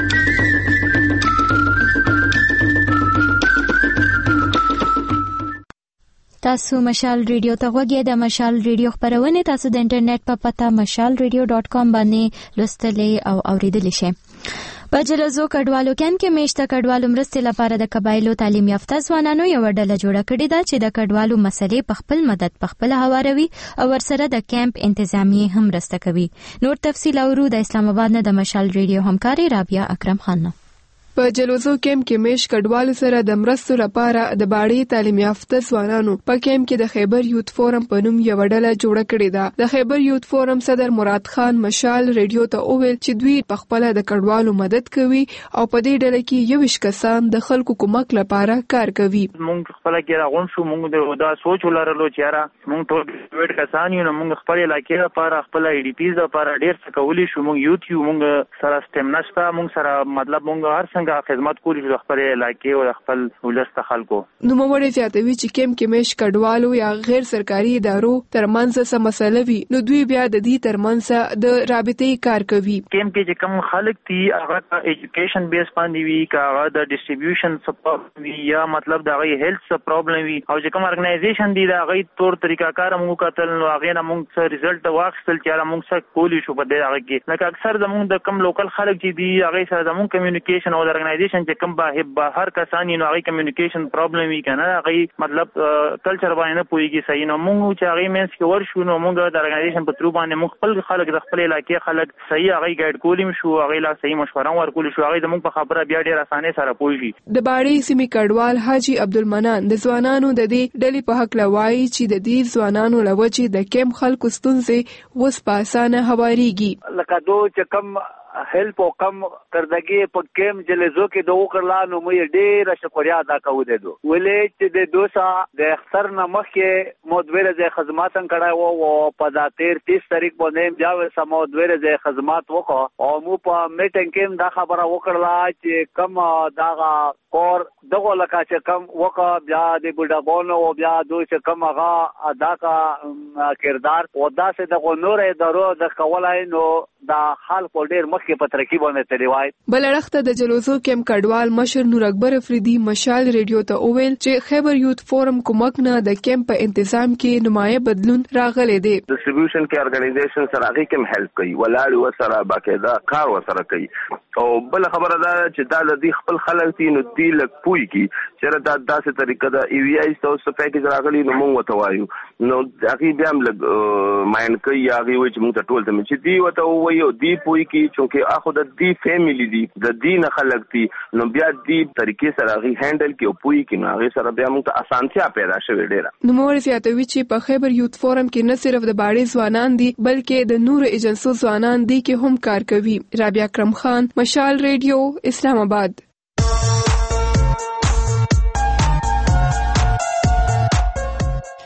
تاسو مشال ریډیو ته غوږی د مشال ریډیو خبرونه تاسو د انټرنیټ په پتا مشال ریډیو ډاٹ کام باندې لوستلې او اوریدلې شئ. په جلزو کډوالو کین کې میشته کډوالو مرستې لپاره د قبایلو تعلیم یافته ځوانانو یو ډله جوړه کړې ده چې د کډوالو مسلې په خپل مدد په خپل هواروي او ورسره د کیمپ انتظامیه هم مرسته کوي. نور تفصیل اورو د اسلام آباد نه د مشال ریډیو همکاري رابعه اکرم خان. په جلوزو کیمپ کې میش کډوالو سره د مرستو لپاره د باړې تعلیم یافته ځوانانو په کیمپ کې د خیبر یوت فورم په نوم یو ډله جوړه کړې ده. د خیبر یوت فورم صدر مراد خان مشال ریډیو ته وویل چې دوی په خپل د کډوالو مدد کوي او په دې ډله کې یو ویش کسان د خلکو کومک لپاره کار کوي. موږ خپل کې راغون شو، موږ دا سوچ ولرلو چې را موږ ټول ګریجویټ کسان یو، موږ خپل علاقې لپاره خپل ای ډی پیز لپاره ډیر څه کولی شو. موږ یوت یو، موږ سره سټیم نشته، موږ سره مطلب موږ هر څنګه خدمت کولی د خپل علاقې او خپل ولست خلکو. نو موږ زیاتوي چې کیمپ کې میش کډوالو یا غیر سرکاري ادارو ترمنځ سم مسله وي نو دوی بیا د دې ترمنځ د رابطې کار کوي. کیمپ کې چې کوم خلک دي هغه ایجوکیشن بیس باندې وي، هغه د ډیسټریبیوشن سپورټ وي یا مطلب د هغه هیلث څه پرابلم وي او چې کوم ارګنایزیشن دي دا هغه تور طریقه کار موږ کتل نو هغه نه موږ څه ریزلټ واخیستل چې موږ څه کولی شو په دې هغه کې. لکه اکثر زموږ د کوم لوکل خلک چې دي هغه سره زموږ کمیونیکیشن او د ارګنایزیشن چې کوم به هر کسان نو هغه کمیونیکیشن پرابلم وی کنه هغه مطلب کلچر باندې نه پويږي صحیح. نو موږ چې هغه مینس کې ورشو نو موږ د ارګنایزیشن په ترو باندې موږ خپل خلک د خپل علاقې خلک صحیح هغه ګایډ کولیم شو، هغه لا صحیح مشوره ورکول شو، هغه زموږ په خبره بیا ډیر اسانه سره پويږي. د باړې سیمې کډوال حاجی عبدالمنان د ځوانانو د دې ډلې په حق لوي چې د دې ځوانانو لوجه د کیمپ خلکو ستونزې وس په اسانه هواريږي. لکه دو چې کم هیلپ او کم تردګي په کیم جلزو کې دوه کړلا نو مې ډېر شکریا ادا کوو دې دو ولې چې د دوسا د اختر نه مخکې مودویره ز خدمات کړه او په دا تیر تیس تاریخ باندې جاو سمودویره ز خدمات وکړه او مو په میټینګ کې دا خبره وکړلا چې کم داغه کور دغه لکه چې کم وکړه بیا د بډابونو او بیا دوی چې کم هغه ادا کا کردار او دا سه د نور ادارو د کولای نو دا حال په ډېر مخکې په ترکیب باندې تریوای. بل اړخته د جلوزو کیمپ کډوال مشر نور اکبر افریدي مشال ریډیو ته وویل چې خیبر یوت فورم کومک نه د کیمپ په تنظیم کې نمایه بدلون راغلی دی. ډیسټریبیوشن کې ارګنایزیشن سره هغه کوم هیلپ کوي ولاړ و سره باقاعده کار و سره کوي او بل خبره دا چې دا د خپل خلک تي نو دی لک پوي کی چې دا داسې طریقه دا ای وی آی تاسو پیکیج راغلی نو مونږ وته وایو نو هغه بیا هم لګ ماین کوي هغه و چې مونږ ته ټول ته چې دی وته وایو دی پوي کی چې اخو د دی فیملی دی د دین خلک دي نو بیا دی طریقې سره هغه هندل کی او پوي کی نو هغه سره بیا مونږ ته اسانتیا پیدا شوه ډیره. نو مور زیاتوي چې په خیبر یوت فورم کې نه صرف د باړې ځوانان دي بلکې د نور ایجنسو ځوانان دي کې هم کار کوي. رابعه اکرم خان، مشال ریډیو، اسلام آباد.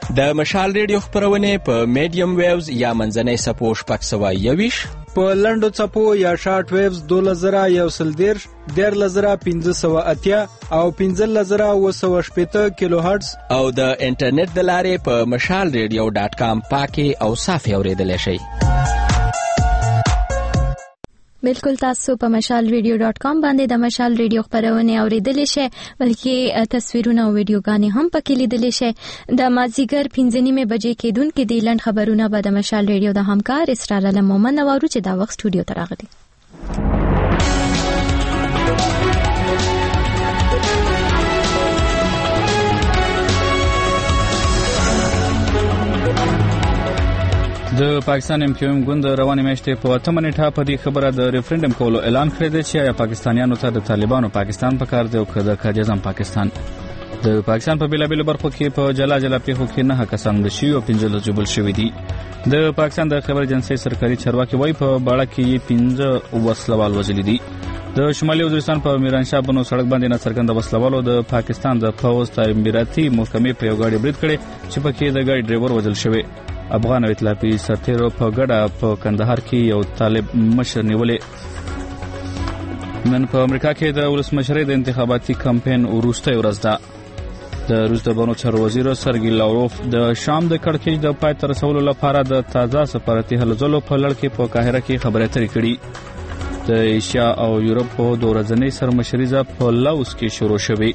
د مشال ریډیو خبرونه په میډیم ویوز یا منځنۍ سپو شپږ سوه یوویشت، په لنډو څپو یا شارټ ویوز دولس زره یو سل دېرش، دیارلس زره پنځه سوه اتیا او پنځلس زره اووه سوه شپېته کیلو هرټز، او د انټرنیټ د لارې په مشال ریډیو ډاټ کام پاکي او صافي اورېدلی شئ. بالکل تاسو په مشال ریډیو ډاټ کام باندې د مشال ریډیو خبرونه اوریدلی شئ، بلکې تصویرونه او ویډیوګانې هم پکې لیدلی شئ. د مازیګر پنځه نیمې بجې کېدونکې د لنډ خبرونه به د مشال ریډیو د همکار اسرار علم مومن نوارو چې دا وخت سټوډیو ته راغلي. د پاکستان ایم کیو ایم ګوند روانې میاشتې په اتمه نیټه په دې خبره د ریفرنډم کولو اعلان کړی دی چې آیا پاکستانیانو ته د طالبانو پاکستان په کار دی او که د قاجزم پاکستان. د پاکستان په بیلابیلو برخو کې په جلا جلا پیښو کې نه کسان مړه شوي او پنځه جوړ شوي دي. د پاکستان د خبر ایجنسۍ سرکاري چارواکي وایي په باړه کې پنځه وسلوال وژلي دي. د شمالي وزیرستان په میرانشاه بنو سړک باندې ناڅرګنده وسلوالو د پاکستان د پوځ تعمیراتي محکمې په یو ګاډي برید کړی چې پکې د ګاډي ډرایور وژل شوی. افغان او اطلافي سرتیرو په ګډه په کندهار کې یو طالب مشر نیولې. نن په امریکا کې د ولسمشرۍ د انتخاباتي کمپاین وروستۍ ورځ ده. د روس د بانو چارو وزیر سرګي لاوروف د شام د کړکېچ د پای ته رسولو لپاره د تازه سفارتي هلو ځلو په لړ کې په قاهره کې خبرې اترې کړي. د ایشیا او یورپ په دوه ورځنۍ سرمشریزه په لاوس کې شروع شوې.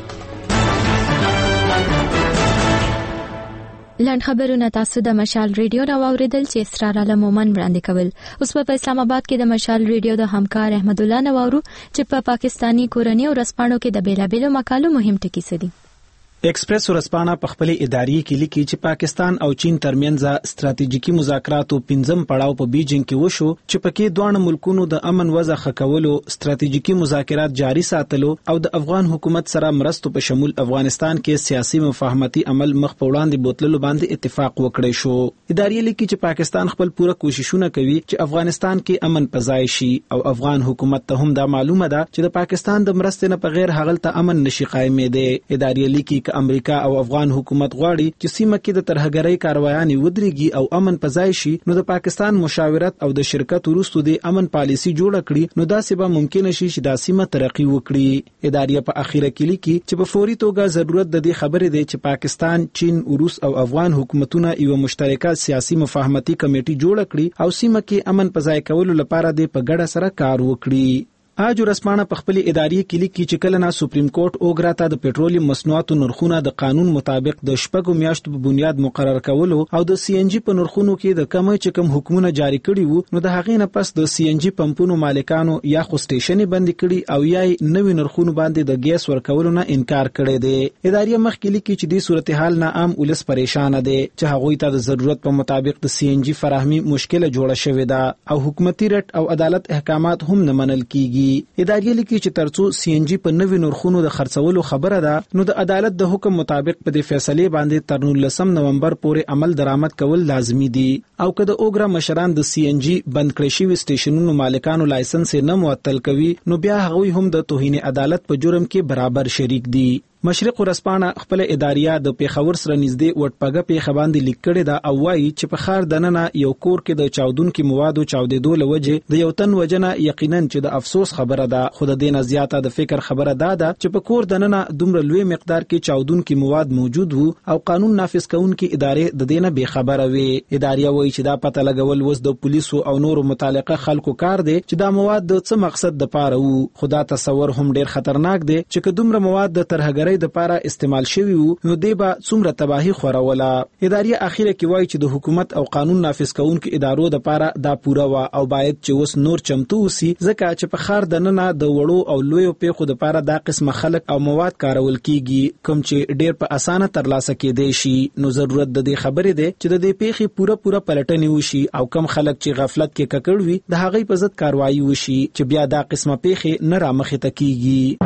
لنډ خبرونه تاسو د مشال ریډیو را واوریدل چې اسرار علم مومن وړاندې کول. اوس په اسلام آباد کې د مشال ریډیو د همکار احمد الله نوارو چې په پاکستانی کورنۍ او رسپانو کې د بیلابیلو مقالو مهم ټکي څه دي. ایکسپریس ورسپانه په خپل اداري کې لیکي چې پاکستان او چین ترمنځ ستراتیژیکي مذاکراتو پنځم پړاو په بیجینګ کې وشو چې پکې دوه ملکونو د امن وضع خکولو، ستراتیژیکي مذاکرات جاري ساتلو او د افغان حکومت سره مرستو په شمول افغانستان کې سیاسي مفاهمتي عمل مخ په وړاندې بوتللو باندې اتفاق وکړی شو. اداري لیکي چې پاکستان خپل پوره کوششونه کوي چې افغانستان کې امن پځای شي او افغان حکومت ته هم دا معلومه ده چې د پاکستان د مرستې نه بغیر هغلته امن نشي قائمې دی. اداري لیکي امریکا او افغان حکومت غواړي چې سیمه کې د ترهګرۍ کاروایانې ودرېږي او امن پځای شي، نو د پاکستان مشاورت او د شرکت وروسته د امن پالیسي جوړه کړي، نو داسې به ممکن شي چې دا سیمه ترقی وکړي. ادارې په اخیره کې لیکي چې په فوري توګه ضرورت د دې خبرې دی چې پاکستان، چین، روس او افغان حکومتونه یو مشترکه سیاسي مفاهمتي کمیټه جوړه کړي او سیمه کې امن پځای کولو لپاره د په ګډه سره کار وکړي. آج ورسپانه په خپل اداري کې لیکي چې کله نه سپریم کورټ اوګراته د پېټرولیم مصنوعاتو نرخونه د قانون مطابق د شپږو میاشتو په بنیاد مقرر کولو او د سی ان جی په نرخونو کې د کم چې کم حکومتونه جاری کړي وو، نو د هغې نه پس د سی ان جی پمپونو مالکانو یا خو سټیشنې بند کړي او یا نوې نرخونو باندې د ګیس ورکولو نه انکار کړی دی. اداري مخکې لیکي چې د صورتحال نه عام ولس پریشان دي چې هغوی ته د ضرورت په مطابق د سی ان جی فراهمي مشکله جوړه شوې ده او حکومتي رټ او عدالت احکامات هم نه منل کیږي. اداري لیکي چې ترڅو سی ان جی په نوې نرخونو د خرڅولو خبره ده، نو د عدالت د حکم مطابق په دې فیصلې باندې تر نولسم نومبر پورې عمل درآمد کول لازمي دي. او که د اوګرا مشران د سی ان جی بند کړی شوي سټیشنونو مالکانو لایسنس نه معطل کوي، نو بیا هغوی هم د توهین عدالت په جرم کې برابر شریک دي. مشرق ورسپانه خپل اداریه د پیښور سره نږدې وټپګه پیښه باندې لیک کړی دا او وايي چې په خار دننه یو کور کې د چاودونکو موادو چاودېدو لوجه د یو تن وجنه یقینا چې د افسوس خبره ده، خو د دې نه زیاته د فکر خبره ده ده چې په کور دننه دومره لوی مقدار کې چاودونکو مواد موجود وو او قانون نافذ کوونکي ادارې د دې نه بې خبره وي. اداریه وايي چې دا پته لګول وس د پولیسو او نورو متعلقه خلکو کار دی چې دا مواد د څه مقصد د پاره وو. خدا تصور هم ډیر خطرناک دی چې که دومره مواد د ترهګرۍ د پاره استعمال شوی وو، نو دی به څومره تباہی خوروله. اداري اخیره کې وایي چې د حکومت او قانون نافذ کوونکو ادارو د پاره دا پوره وا او باید چې وس نور چمتو وسی، ځکه چې په خار دننه د وړو او لویو پیښو د پاره دا قسمه خلک او مواد کارول کیږي کوم چې ډیر په اسانه ترلاسه کېدای شي. نو ضرورت د دې خبرې دی چې د دې پیښې پوره پوره پلټنې وشي او کم خلک چې غفلت کې ککړ وي د هغې په ضد کاروایی وشي چې بیا دا قسمه پیښې نه رامخې ته کیږي.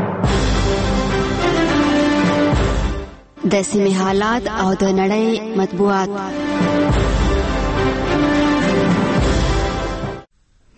د سیمې حالات او د نړۍ مطبوعات.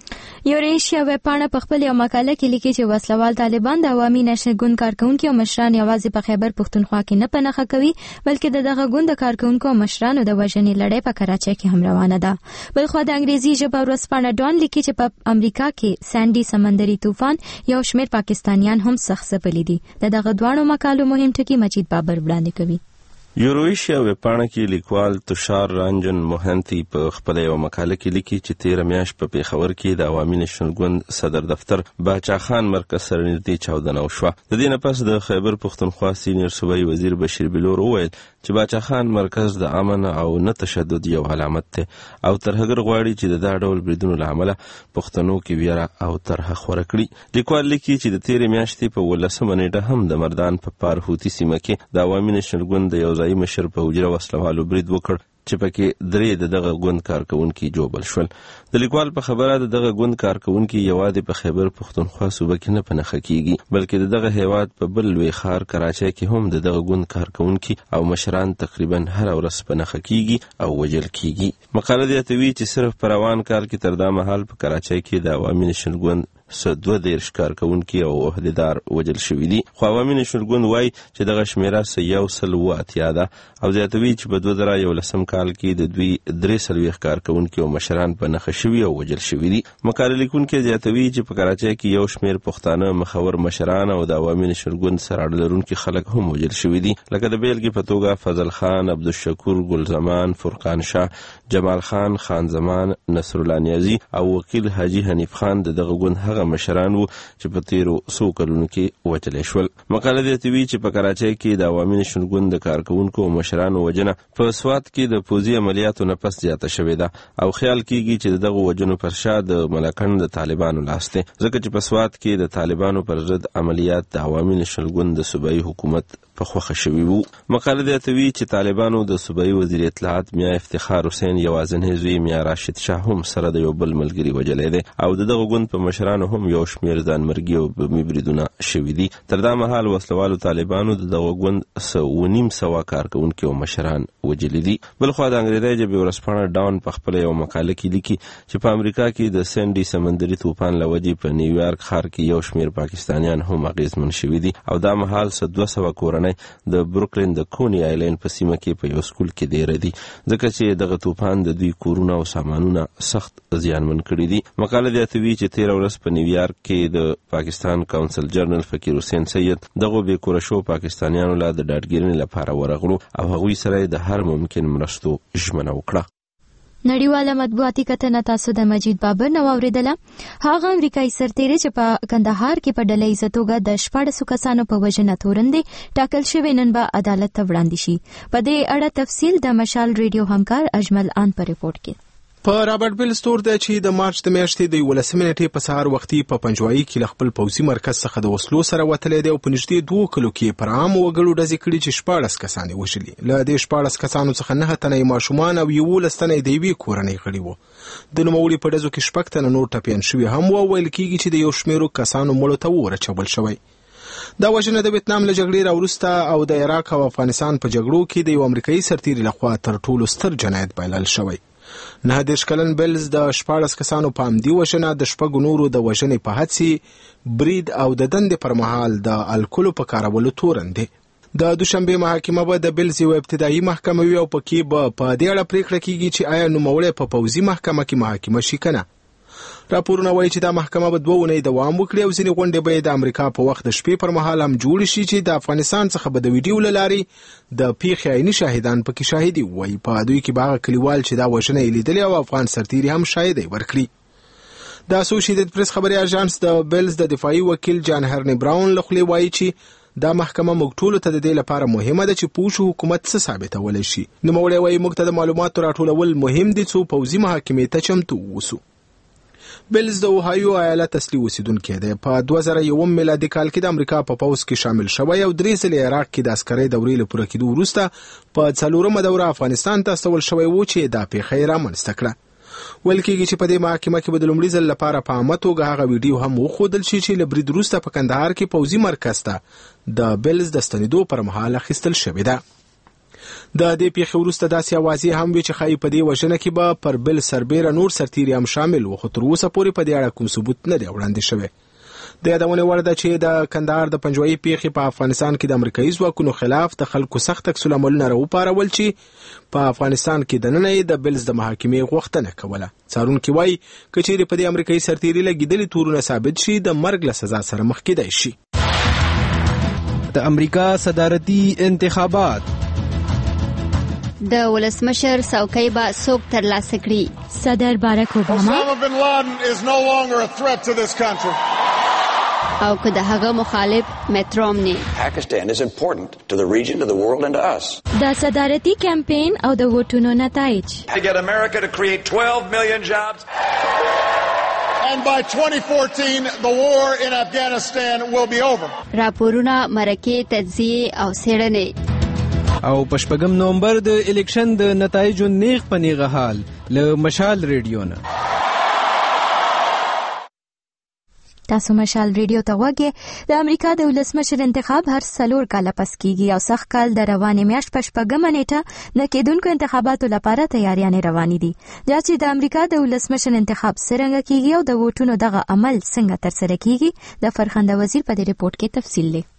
یوریشیا ویبپاڼه په خپل یو مقاله کې لیکي چې وسلوال طالبان د عوامي نشنل ګوند کارکونکو او مشران یوازې په خیبر پښتونخوا کې نه پنهخه کوي بلکې د دغه ګوند کارکونکو او مشرانو د وژنې لړۍ په کراچۍ کې هم روانه ده. بلخو د انګریزي ژبه ورځپاڼه ډان لیکي چې په امریکا کې سانډي سمندري طوفان یو شمېر پاکستانیان هم سخت ځپلي دي. د دغه دواړو مقالو مهم ټکي مجید بابر وړاندې کوي. یورویشیا ویبپاڼه کې لیکوال تشار رانجن موهنتی په خپل یو مقاله کې لیکي چې تیر میاشت په پیښور کې د عوامي نشنل ګوند صدر دفتر باچا خان مرکز سره نږدې چاودنه وشوه. د دې نه پس د خیبر پښتونخوا سینیئر صوبایي وزیر بشیر بلور وویل چې باچا خان مرکز د امن او نه تشدد یو علامت دی او ترهګر غواړي چې د دا ډول بریدونو له امله پښتنو کې ویره او ترهه خوره کړي. لیکوال لیکي چې د تیر میاشتې په ولسمه نیټه هم د مردان په پارهوتی سیمه کې د عوامي نشنل ګوند د یو ځای مشر په حجره وسلوالو برید وکړ چې پکې درې د دغه ګوند کارکونکي جوبل شول. د لیکوال په خبره د دغه ګوند کارکونکي یوازې په خیبر پښتونخوا صوبه کې نه پنهخه کیږي بلکې د دغه هیواد په بل لوی ښار کراچۍ کې هم د دغه ګوند کارکونکي او مشران تقریبا هر ورځ پنهخه کیږي او وژل کیږي. مقاله زیاتوي چې صرف په روان کال کې تر دا مهال په کراچۍ کې د عوامي نشنل ګوند څه دوه دېرش کارکونکي او عهدیدار وژل شوي دي. خو عوامي نشنل ګوند وایي چې دغه شمیره څه یو سل اووه اتیا ده او زیاتوي چې په دوه زره یولسم کال کې د دوی درې څلوېښت کارکونکي او مشران په نښه شوي او وژل شوي دي. مقاله لیکونکي زیاتوي چې په کراچۍ کې یو شمېر پښتانه مخور مشران او د عوامي نشنل ګوند سره اړه لرونکي خلک هم وژل شوي دي لکه د بیلګې په توګه فضل خان، عبدالشکور ګلزمان، فرقان شاه، جمال خان، خان زمان، نصر الله نیازي او وکیل حاجي حنیف خان د دغه ګوند هغه مشران وو چې په تیرو څو کلونو کې وژل شول. مقاله زیاتوي چې په کراچۍ کې د عوامي نشنل ګوند د کارکونکو او مشرانو وژنه په سوات کې د پوځي عملیاتو نه پس زیاته شوې ده او خیال کیږي چې دغه وژنو پر شا د ملکند د طالبانو لاس دی ځکه چې په سوات کې د طالبانو پر ضد عملیات د عوامي نشنل ګوند د صوبایي حکومت په خوښه شوي وو. مقاله زیاتوي چې طالبانو د صوبایي وزیر اطلاعات میا افتخار حسین یوازینی زوی میا راشد شاه هم سره د یو بل ملګري وژلی دی او د دغه ګوند په مشرانو هم یو شمېر ځانمرګي او بمي بریدونه شوي دي. تر دا مهال وسلوالو طالبانو د دغه ګوند څه اوه نیم سوه کارکونکي او مشران وژلي دي. بلخوا د انګریزي ژبې ورځپاڼه ډاون په خپله یو مقاله کې لیکي چې په امریکا کې د سینډي سمندري طوفان له وجې په نیویارک ښار کې یو شمېر پاکستانیان هم اغېزمن شوي دي او دا مهال څه دوه سوه کورنۍ د بروکلین د کونی آیلینډ په سیمه کې په یو سکول کې دیره دي ځکه چې دغه طوفان د دوی کورونه او سامانونه سخت زیانمن کړي دي. مقاله زیاتوي چې تېره ورځ په نیویارک کې د پاکستان کونسل جنرال فقیر حسین سید دغه بې کوره شو پاکستانیانو له د ډاډګیرنې لپاره ورغلو او هغوی سره د هر ممکن مرستو ژمنه وکړه. نړیواله مطبوعاتي کتنه تاسو د مجید بابر نو اوریدله. هغه امریکایي سرتیری چې په کندهار کې په ډله ایزه توګه د شپاړسو کسانو په وژنه تورندې ټاکل شوی نن به عدالت ته وړاندې شي. په دې اړه تفصیل د مشال ریډیو همکار اجمل آن په ریپورت کې. په رابرټ بیل ستور دی چې د مارچ د میاشتې د یولسمې نیټې په سهار وختي په پنجوایي کې له خپل پوځي مرکز څخه د وسلو سره وتلی دی او په نږدې دوو کلو کې پر عامو وګړو ډزې کړي چې شپاړس کسان یې وژلي. له دې شپاړس کسانو څخه نهه تنه یې ماشومان او یولس تنه یې د یوې کورنۍ غړي وو. د نوموړي په ډزو کې شپږ تنه نور ټپیان شوي هم وو. ویل کېږي چې د یو شمېرو کسانو مړو ته اور اچول شوی. دا وژنه د ویتنام له جګړې راوروسته او د عراق او افغانستان په جګړو کې د یو امریکایي سرتیري لخوا تر ټولو ستر جنایت بلل شوی. نه دېرش کلن بیلز د شپاړس کسانو په همدې وژنه د شپږو نورو د وژنې په هڅې برید او د دندې پر مهال د الکولو په کارولو تورن دی. د دوشنبې محاکمه به د بیلز یو ابتدایي محکمه وي او پکې به په دې اړه پریکړه کیږي چې آیا نوموړی په پوځي محکمه کې محاکمه شي که نه. راپورونه وایي چې دا محکمه به دوه اونۍ دوام وکړي او ځینې غونډې به د امریکا په وخت د شپې پر مهال هم جوړې شي چې د افغانستان څخه به د ویډیو له لارې د پیښې عیني شاهدان پکې شاهدي ووایي. په دوی کې به هغه کلیوال چې دا وژنه یې لیدلې او افغان سرتیري هم شاهدي ورکړي. د اسوسییټډ پریس خبري اژانس د بیلز د دفاعي وکیل جان هرني براون له خولې وایي چې دا محکمه موږ ټولو ته د دې لپاره مهمه ده چې پوه شو حکومت څه ثابتولی شي. نوموړی وایي موږ ته د معلوماتو راټولول مهم دي څو پوځي محاکمې ته چمتو اوسو. بیلز د اوهایو ایالت اصلي اوسیدونکی دی. په دوه زره یوم میلادي کال کې د امریکا په پوځ کې شامل شوی او درې ځلې عراق کې د عسکرۍ دورې له پوره کېدو وروسته په څلورمه دوره افغانستان ته استول شوی و چې دا پیښه یې رامنځته کړه. ویل کېږي چې په دې محاکمه کې به د لومړي ځل لپاره په عامه توګه هغه ویډیو هم وښودل شي چې له برید وروسته په کندهار کې پوځي مرکز ته د بیلز د ستنېدو پر مهال اخیستل شوې ده. د دې پیښې وروسته داسې اوازې هم وي چې ښایي په دې وژنه کې به پر بل سربیره نور سرتیري هم شامل وو، خو تر اوسه پورې په دې اړه کوم ثبوت نه دی وړاندې شوی. د یادونې وړ ده چې د کندهار د پنجوایي پیښې په افغانستان کې د امریکایي ځواکونو خلاف د خلکو سخت عکس العملونه راوپارول چې په افغانستان کې دننه یې د بلز د محاکمې غوښتنه کوله. څارونکي وایي که چیرې په دې امریکایي سرتیري لګېدلي تورونه ثابت شي د مرګ له سزا سره مخ کیدای شي. د امریکا صدارتي انتخابات د ولسمشر څوکۍ به څوک ترلاسه کړي؟ صدر باراک اوباما او که د هغه مخالف میت رومني. Pakistan is important to the region, to the world and to us. د صدارتي کمپاین او د ووټونو نتایج. To get America to create twelve million jobs. And by twenty fourteen, the war in Afghanistan will be over. راپورونه، مرکې، تجزیې او څېړنې. او په شپږم نومبر د الیکشن د نتایجو نیغ په نیغه حال له مشال ریډیو نه. تاسو مشال ریډیو ته وګورئ. د امریکا د ولسمشر انتخاب هر څلور کاله پس کیږي او سخت کال د روانې میاشت په شپږمه نیټه د کېدونکو انتخاباتو لپاره تیاریانې روانې دي. دا چې د امریکا د ولسمشر انتخاب څرنګه کیږي او د ووټونو دغه عمل څنګه ترسره کیږي، د فرخنده وزیر په دې ریپورت کې تفصیل لري.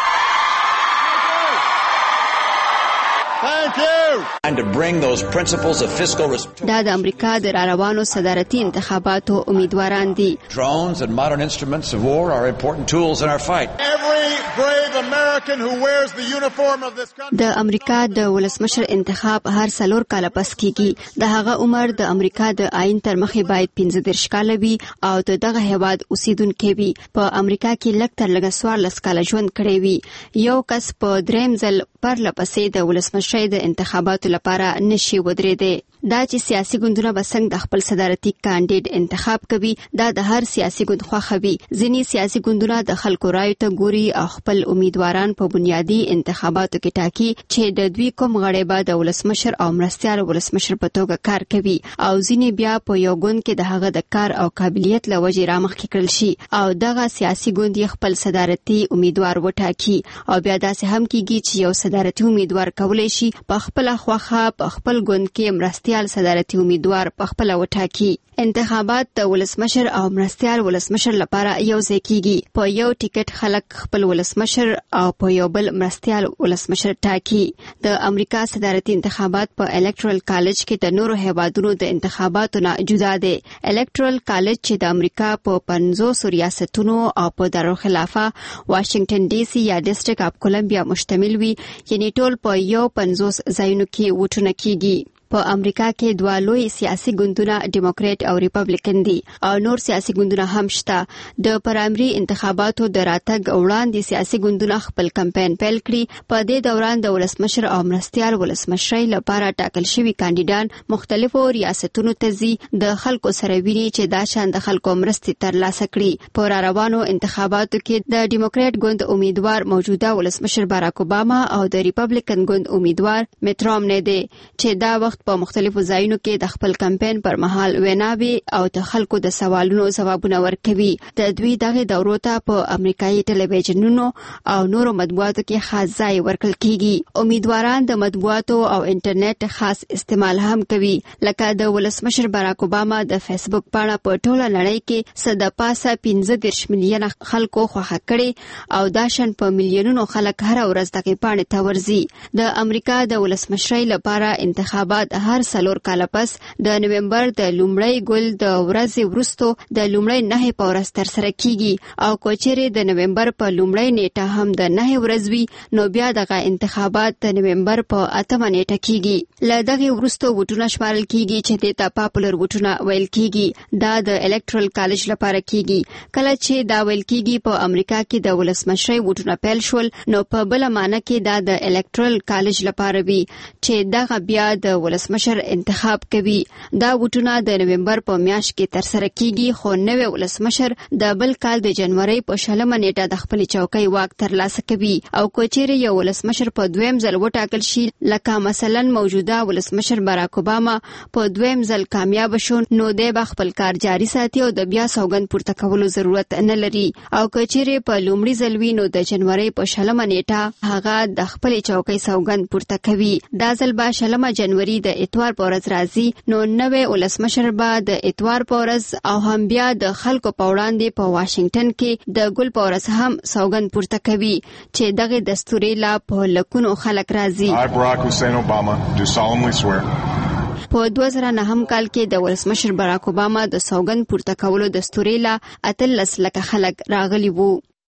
دا د امریکا د راروانو صدارتي انتخاباتو امیدواران دي. Drones and modern instruments of war are important tools in our fight. Every brave American who wears the uniform of this country. د امریکا د ولسمشر انتخاب هر څلور کاله پس کیږي. د هغه عمر د امریکا د آئین تر مخې باید پنځه دېرش کاله وي او د دغه هیواد اوسیدونکی وي. په امریکا کې لږ تر لږه څوارلس کاله ژوند کړی وي. یو کس په دریم ځل پرله پسې د ولسمشر د انتخاباتو لپاره نشي ودرېدی. دا چې سیاسي ګوندونه به څنګه د خپل صدارتي کاندید انتخاب کوي، دا د هر سیاسي ګوند خوښه وي. ځینې سیاسي ګوندونه د خلکو رایو ته ګوري او خپل امیدواران په بنیادي انتخاباتو کې ټاکي چې د دوی کوم غړی به د ولسمشر او مرستیال ولسمشر په توګه کار کوي، او ځینې بیا په یو ګوند کې د هغه د کار او قابلیت له وجې رامخکې کړل شي او دغه سیاسي ګوند یې خپل صدارتي امیدوار وټاکي. او بیا داسې هم کیږي چې یو صدارتي امیدوار کولی شي په خپل خوښه په خپل ګوند کې مرستیال صدارتي امیدوار په خپل وټاکي. انتخابات د ولسمشر او مرستیال ولسمشر لپاره یو ځای کیږي. په یو ټیکټ خلک خپل ولسمشر او په یو بل مرستیال ولسمشر ټاکي. د امریکا صدارتي انتخابات په الکټرل کالج کې د نورو هیوادونو د انتخاباتو نه جدا دي. الکټرل کالج چې د امریکا په پنځوس ریاستونو او په دارالخلافه واشنگټن ډي سي یا ډیسټریکټ اف کولمبیا مشتمل وي، یعنی ټول په یو پنځوس ځایونو کې ووټونه کیږي. په امریکا کې دوه لوی سیاسي ګوندونه ډیموکرات او ریپبلیکن دي او نور سیاسي ګوندونه هم شته. د پرایمري انتخاباتو د راتګ وړاندې سیاسي ګوندونه خپل کمپاین پیل کړي. په دې دوران د ولسمشر او مرستیال ولسمشرۍ لپاره ټاکل شوي کاندیدان مختلفو ریاستونو ته ځي، د خلکو سره ویني چې دا شان د خلکو مرستې ترلاسه کړي. په راروانو انتخاباتو کې د ډیموکرات ګوند امیدوار موجوده ولسمشر باراک اوباما او د ریپبلیکن ګوند امیدوار میت رومني دی چې دا وخت په مختلفو ځایونو کې د خپل کمپاین پر مهال ویناوي او د خلکو د سوالونو ځوابونه ورکوي. د دوی دغه دورو ته په امریکایي ټلویزیونونو او نورو مطبوعاتو کې خاص ځای ورکړل کیږي. امیدواران د مطبوعاتو او انټرنیټ خاص استعمال هم کوي، لکه د ولسمشر باراک اوباما د فیسبوک پاڼه په ټوله نړۍ کې څه د پاسه پنځه دېرش میلیونه خلکو خوښه کړي او دا شان په میلیونونو خلک هر ورځ دغه پاڼې ته ورځي. د امریکا د ولسمشرۍ لپاره انتخابات هر څلور کاله پس د نومبر د لومړۍ ګل د ورځې وروسته د لومړۍ نهې په ورځ ترسره کیږي او کوچېرې د نومبر په لومړۍ نیټه هم د نهې ورځ وي نو بیا دغه انتخابات د نومبر په اتمه نیټه کیږي. له دغه وروسته ووټونه شمارل کیږي چې د تا پاپولر ووټونه ویل کیږي. دا د الکټرل کالج لپاره کیږي. کله چې دا ویل کیږي په امریکا کې د ولسمشرۍ ووټونه پیل شول، نو په بل معنی کې دا د الکټرل کالج لپاره وي چې دغه بیا د ولسمشر انتخاب کوي. دا ووټونه د نومبر په میاشت کې ترسره کیږي، خو نوی ولسمشر د بل کال د جنوري په شلمه نیټه د خپل چوکۍ واک ترلاسه کوي او کوچېره یو ولسمشر په دویم ځل وټاکل شي، لکه مثلا موجوده ولسمشر باراک اوباما په دویم ځل کامیاب شو، نو دی به خپل کار جاري ساتي او د بیا سوګند پورته کولو ضرورت نه لري. او کوچېره په لومړي ځل وي نو د جنوري په شلمه نیټه هغه د خپل چوکۍ سوګند پورته کوي. دا ځل به شلمه جنوري د اتوار په ورځ راځي، نو نوی ولسمشر به د اتوار په ورځ او هم بیا د خلکو په وړاندې په واشنگټن کې د ګل په ورځ هم سوګند پورته کوي چې دغه دستوري لا په لکونو خلک راځي. I, Barack Hussein Obama, do solemnly swear. په دوه زره نهم کال کې د ولسمشر باراک اوباما د سوګند پورته کولو دستوري لا اتلس لکه خلک راغلي وو.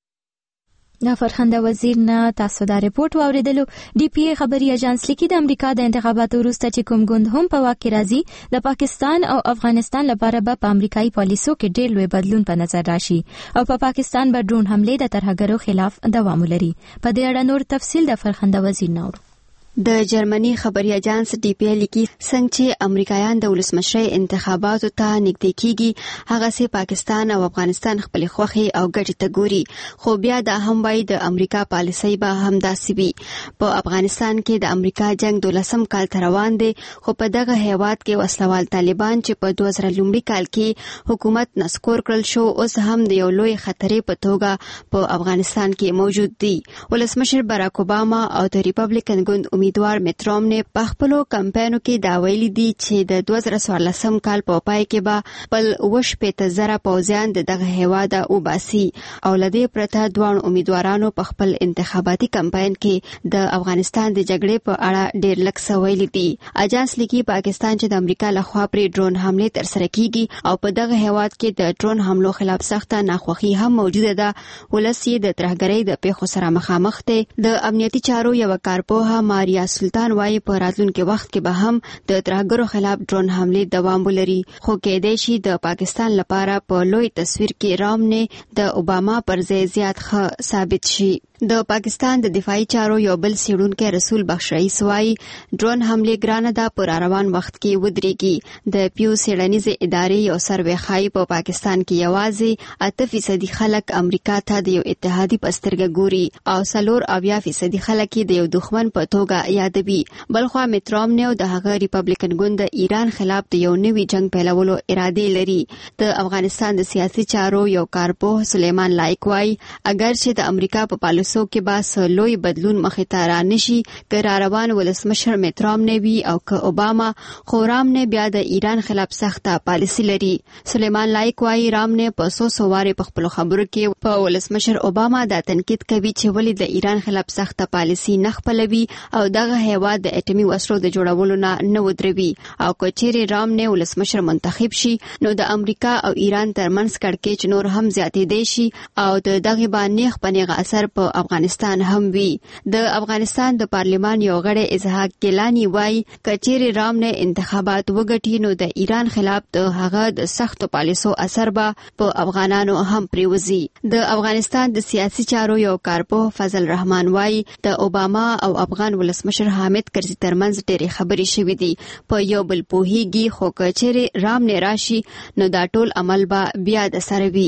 د فرخنده وزیر نه تاسو دا ریپورت واوریدلو. ډي پی ای خبري اژانس لیکي د امریکا د انتخاباتو وروسته چې کوم ګوند هم په واک کې راځي، د پاکستان او افغانستان لپاره به په امریکایي پالیسو کې ډېر لوی بدلون په نظر راشي او په پا پاکستان به ډرون حملې د ترهګرو خلاف دوام ولري. په دې اړه نور تفصیل د فرخنده وزیر نه اورو. د جرمني خبري اژانس ډي پی ای لیکي څنګه چې امریکایان د ولسمشرۍ انتخاباتو ته نږدې کیږي، هغه سي پاکستان او افغانستان خپل خوخي او ګټې ته ګوري، خو بیا د هم وای د امریکا پالیسي به هم داسې وي. په افغانستان کې د امریکا جنگ دولسم کال ته روان دی، خو په دغه هیواد کې وسلوال طالبان چې په دوه زره لومړي کال کې حکومت نسکور کړل شو، اوس هم د یو لوی خطرې په توګه په افغانستان کې موجود دي. ولسمشر باراک اوباما او د ریپبلیکن ګوند امیدوار میټ رومني په خپلو کمپاینو کې دا ویلي دي چې د دوه زره څوارلسم کال په پای کې به بل وش پېته زره پوځیان د دغه هیواده وباسي او لدې پرته دوه امیدوارانو په خپل انتخاباتي کمپاین کې د افغانستان د جګړې په اړه ډېر لږ څه ویلي دي. اجانس لیکي پاکستان چې د امریکا لخوا پر ډرون حمله ترسره کیږي او په دغه هیواد کې د ډرون حملو خلاف سخته ناخوښي هم موجوده ده، ولسی د ترهګرۍ د پیښو سره مخامخ دي. د امنیتي چارو یو کارپوه ماریا سلطان وايي په راتلونکي وخت کې به هم د ترهګرو خلاف ډرون حملې دوام ولري، خو کېدای شي د پاکستان لپاره په لوی تصویر کې رامنه د اوباما پر ځای زیات ښه ثابت شي. د پاکستان د دفاعي چارو یو بل سیړونکی رسول بخش رئیس وايي ډرون حملې ګرانه ده پر روان وخت کې ودرېږي. د پیو سیړنیزې ادارې یو سروې ښایي په پاکستان کې یوازې اته فیصدي خلک امریکا ته د یو اتحادي په سترګه ګوري او څلور اویا فیصدي خلک د یو دښمن په توګه یادوي. بلخوا میټ رومني د هغه ریپبلیکن ګوند د ایران خلاف د یو نوي جنگ پیلولو اراده لري. د افغانستان د سیاسي چارو یو کارپوه سلیمان لایق وايي اگر چې د امریکا په پالیسو کې به لوی بدلون مخې ته رانشي، که را روان ولسمشر میټ رومني وي او که اوباما، خو رامني بیا د ایران خلاف سخته پالیسي لري. سلیمان لایق وايي رامني په څو څو وارې په خپلو خبرو کې په ولسمشر اوباما دا تنقید کوي چې ولې د ایران خلاف سخته پالیسي نه خپلوي او دغه هیواد د اټومي وسلو د جوړولو نه نه ودروي. او که چیرې رامني ولسمشر منتخب شي نو د امریکا او ایران ترمنځ کړکېچ نور هم زیاتېدی شي او د دغه باندې خپنیغه اثر په افغانستان هم وي. د افغانستان د پارلمان یو غړی اسحاق ګیلانی وایي کچېرې رامنه انتخابات وګټي نو د ایران خلاف د هغه د سختو پالیسو اثر به په افغانانو هم پریوزي. د افغانستان د سیاسي چارو یو کارپوه فضل رحمان وایي د اوباما او افغان ولسمشر حامد کرزي ترمنځ ډېرې خبرې شوې دي، په یو بل پوهیږي، خو کچېرې رامنه راشي نو دا ټول عمل به بیا د سره وي.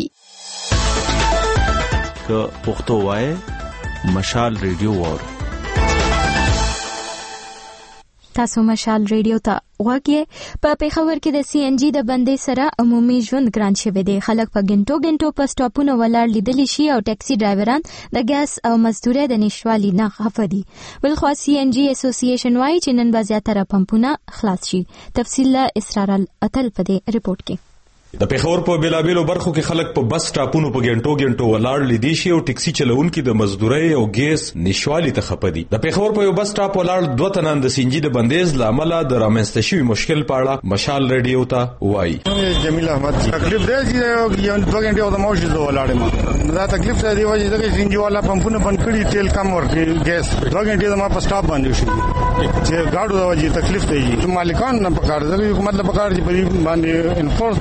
که پښتو وایي مشال ریډیو وور تاسو مشال ریډیو ته غواګي. په پیښور کې د سی ان جی د بندۍ سره عمومي ژوند ګران شوی دی. خلک په ګنټو ګنټو په سټاپونو ولاړ لیدلی شي او ټیکسي ډرایوران د ګاز او مزدورۍ د نشوالي نه خفه دي. بلخوا سی ان جی اسوسییشن وايي چې نن به زیاتره پمپونه خلاص شي. تفصیل له اسرار الاتل په دې ریپورت کې. د پیښور په بیلابیلو برخو کې خلک په بس سټاپونو په ګنټو ګنټو ولاړ لیدي شي او ټیکسي چلوونکي د مزدورۍ او ګیس نشوالي ته خپه دي. د پیښور په یو بس سټاپ ولاړ دوه تنان د سینجی د بندیز له امله د رامنځته شوي مشکل په اړه مشال ریډیو ته وایي. جمیل احمد تکلیف دی چې یو دوه غنټې د موشي زو ولاړم. دا تکلیف دی وایي چې سینجی والا پمپونه بند کړي، تیل کم ورکړي، ګیس دوه غنټې د ما په سټاپ باندې شي چې گاډو د وجې تکلیف دی. مالکان نه پکار دي، حکومت له پکار دي په باندې انفورس دوه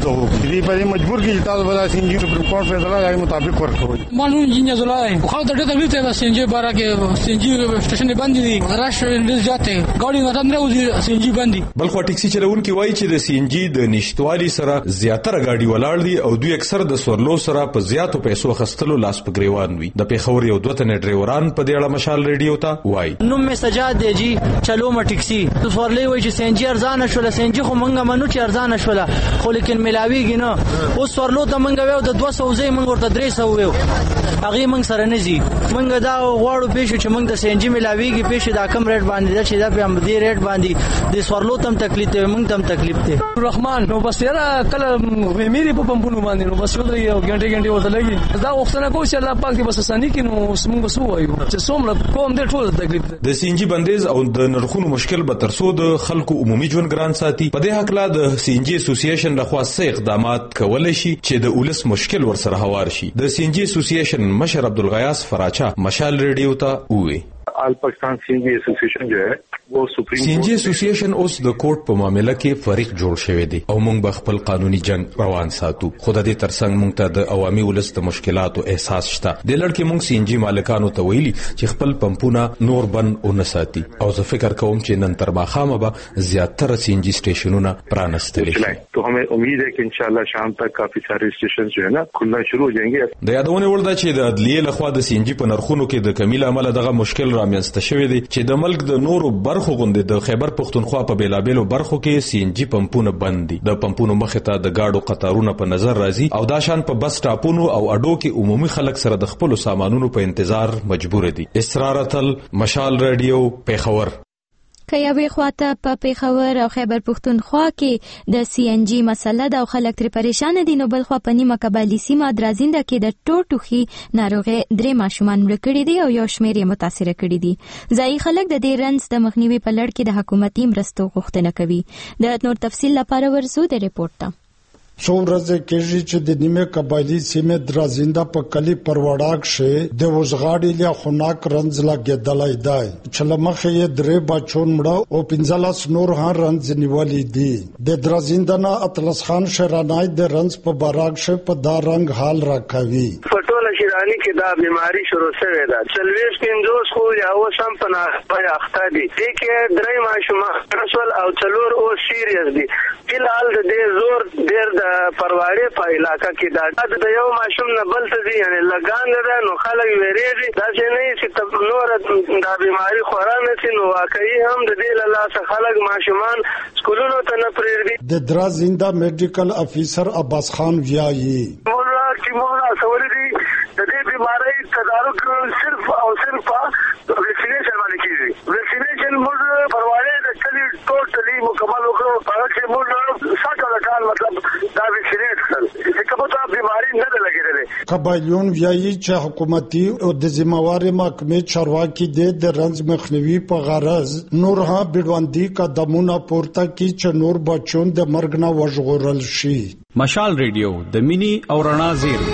دې په مجبور کې تاسو به سینجی سپریم کورټ فیصله غواړي مطابق ورکوي مانو انجینیر زلای خو ته ډېر تکلیف ته سینجی بارا کې سینجی سټیشن باندې دي راش ډېر جاته ګاډي نه راوځي سینجی باندې بل خو ټیکسي چلونکي وایي چې د سینجی د نشټوالي سره زیاتره ګاډي ولاړ دي او دوی اکثر د سورلو سره په زیاتو پیسو خستلو لاس په ګریوان وي د پیښور یو دوه تنه ډرایوران په دې اړه مشال ریډیو ته وایي نو می سجاد دی جی چلو ما ټیکسي تو سورلې وایي چې سینجی ارزان شول سینجی خو مونږه منو چې ارزان شول خو لیکن ملاویږي نه اوس سورلو ته مونږ ویو د دوه سوه زې مونږ ورته درې سوه ویو هغه مونږ سره نه زی مونږ دا غواړو پېښ چې مونږ د سینجی ملاویږي پېښ دا کم ریټ باندې چې دا په هم دې ریټ باندې د سورلو تم تکلیف ته مونږ تم تکلیف ته رحمان نو بس یاره کله میری په پمپونو باندې نو بس ودرې یو غنټه غنټه ورته لګي دا وختونه کوم چې الله پاک دې بس اساني کې نو موږ بس وایو چې څومره کوم دې ټول تکلیف د سینجی بندیز او د نرخونو مشکل به ترسو د خلکو عمومي ژوند ګران ساتي په دې حق لا د سینجی اسوسییشن لخوا څه اقدامات کولای شي چې د ولس مشکل ورسره هوار شي د سینجی اسوسییشن مشر عبدالغیاس فراچا مشال ریډیو ته وی آل پاکستان سینجی اسوسییشن جو ہے وہ سپریم سینجی اسوسییشن اوس د کورټ په معاملې کې فریق جوړ شوی دی او موږ به خپل قانوني جنگ روان ساتو خو د دې ترڅنګ موږ ته د عوامي ولس د مشکلاتو احساس شته د لړ کې موږ سینجی مالکانو ته ویلي چې خپل پمپونه نور بند او نه ساتي او زه فکر کوم چې نن تر ماښامه به زیاتره سینجی سټیشنونه پرانستل شي تو हमें उम्मीद है कि इंशाल्लाह शाम तक काफी सारे स्टेशन जो है ना खुलना शुरू हो जाएंगे د یادونه ول دا چې د عدلیې لخوا د سینجی په نرخونو کې د کمیل عمل دغه مشکل رامنځته شوی دی چې د ملک د نورو برخو غوندې د خیبر پختونخوا په بیلابیلو برخو کې سینجی پمپونه بند دي د پمپونو مخه ته د گاډو قطارونه په نظر راځي او دا شان په بس ټاپونو او اډو کې عمومي خلک سره د خپل سامانونو په انتظار مجبور دي اسرارتل مشال ریډیو پیښور که یوې خواته په پیښور او خیبر پښتونخوا کې د سی ان جی مسله ده او خلک ترې پریشان دي نو بل خوا په نیمه قبایلي سیمه درازینده کې د ټوټوخي ناروغۍ درې ماشومان مړه کړي دي او یو شمېر یې متاثره کړي دي ځایي خلک د دې رنځ د مخنیوي په لړ کې د حکومتي مرستو غوښتنه کوي د نور تفصیل لپاره ورسو د ریپورت ته څو ورځې کېږي چې د نیمه قبایلي سیمې درازینده په کلی پروړاک کې د وزغاړي له خناک رنځ لګېدلای دی چې لمخې یې درې بچون مړه او پنځلس نور هم رنځ نیولې دي د درازینده نه اطلس خان شرانای د رنځ په باراک کې په دا رنګ حال راکوي پټوله شیرانی کې دا بیماری شروع شوې ده چلويش پنځوس خو یا وسم په نه اخته دي دي کې درې ماشومان رسول او څلور او سیریس دي فلحال د دې زور ډېر پرواړې په علاقہ کې دا د یو ماشوم نه بل ته دي یعنی لګان ده نو خلک ویریږي دا چې نه چې نور دا بیماری خورا نه سي نو واقعي هم د دې له لاسه خلک ماشومان سکولونو ته نه پریږدي د درازینده میډیکل افیسر عباس خان ویایي موږ چې موږ سوالې دي د دې بیماری تدارک صرف او صرف ویکسینیشن باندې کیږي ویکسینیشن موږ پرواړې د کلی ټوټلی مکمل وکړو په چې موږ ساته کال مطلب دا ویکسینیشن چې کومه دا بیماری نه ده لګېدلې قبایلیون ویایي چې حکومتي او د ذمہوار محکمې چارواکي د رنځ مخنیوي په غرض نور ها بیړوندي قدمونه پورته کی چې نور بچون د مرګ نه وژغورل شي مشال ریډیو د مینی او رڼا زیر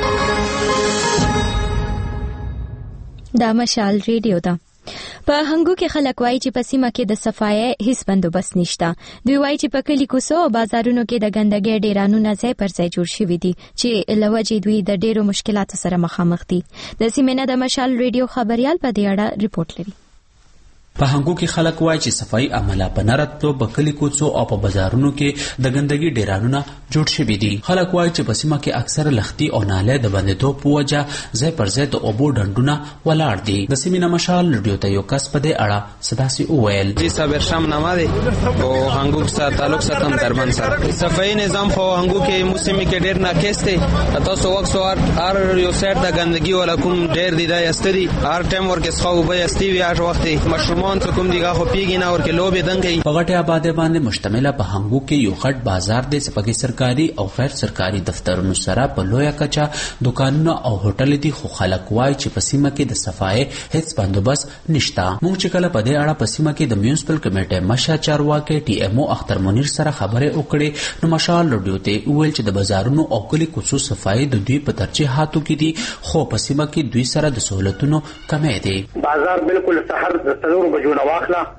دا مشال ریډیو ده په هنګو کې خلک وایي چې په سیمه کې د صفایي هیڅ بندوبست نشته دوی وایي چې په کلی کوڅو او بازارونو کې د ګندګۍ ډیرانونه ځای پر ځای جوړ شوي دي چې لوجې دوی د ډیرو مشکلاتو سره مخامخ دي د سیمې نه د مشال ریډیو خبريال په دې اړه ریپورت لري په هنګو کې خلک وایي چې صفایي عمله په نرتو په کلی کوڅو او په بازارونو کې د ګندګۍ ډیرانونه جوړ شوي دي خلک وایي چې په سیمه کې اکثر لختي او ناله د بندېدو په وجه ځای پر ځای د اوبو ډنډونه ولاړ دي د سیمې نه مشال ریډیو ته یو کس په دې اړه صداسي وویل جی صابر شام نامه دی او هنګو سره تعلق ساتم دربند سره صفایي نظام خو هنګو کې موسمي کې ډیر ناقص دی تاسو وخت سوار هر یو سایت د ګندګۍ ولا کوم ډیر دی دا یستري هر ټایم ورکه څخه وبې استي وی هر وخت مشروم کوم دیګه خو پیګی نه ورکه لوبې دنګي په غټه آباده باندې مشتمله په هنګو کې یو غټ بازار دی چې پکې سرکاري او غیر سرکاري دفترونو سره په لویه کچا دکانونه او هوټل دي خو خلک وایي چې په سیمه کې د صفایي هیڅ بندوبست نشته موږ چې کله په دې اړه په سیمه کې د میونسپل کمیټې مشر چارواکي ټي ام او اختر منیر سره خبرې وکړې نو مشال ریډیو ته ویل چې د بازارونو او کلی کوڅو صفایي د دوی په ترجیحاتو کې دي خو په سیمه کې دوی سره د سہولتونو کمې دي بازار بالکل سحر د څلور بجو واخله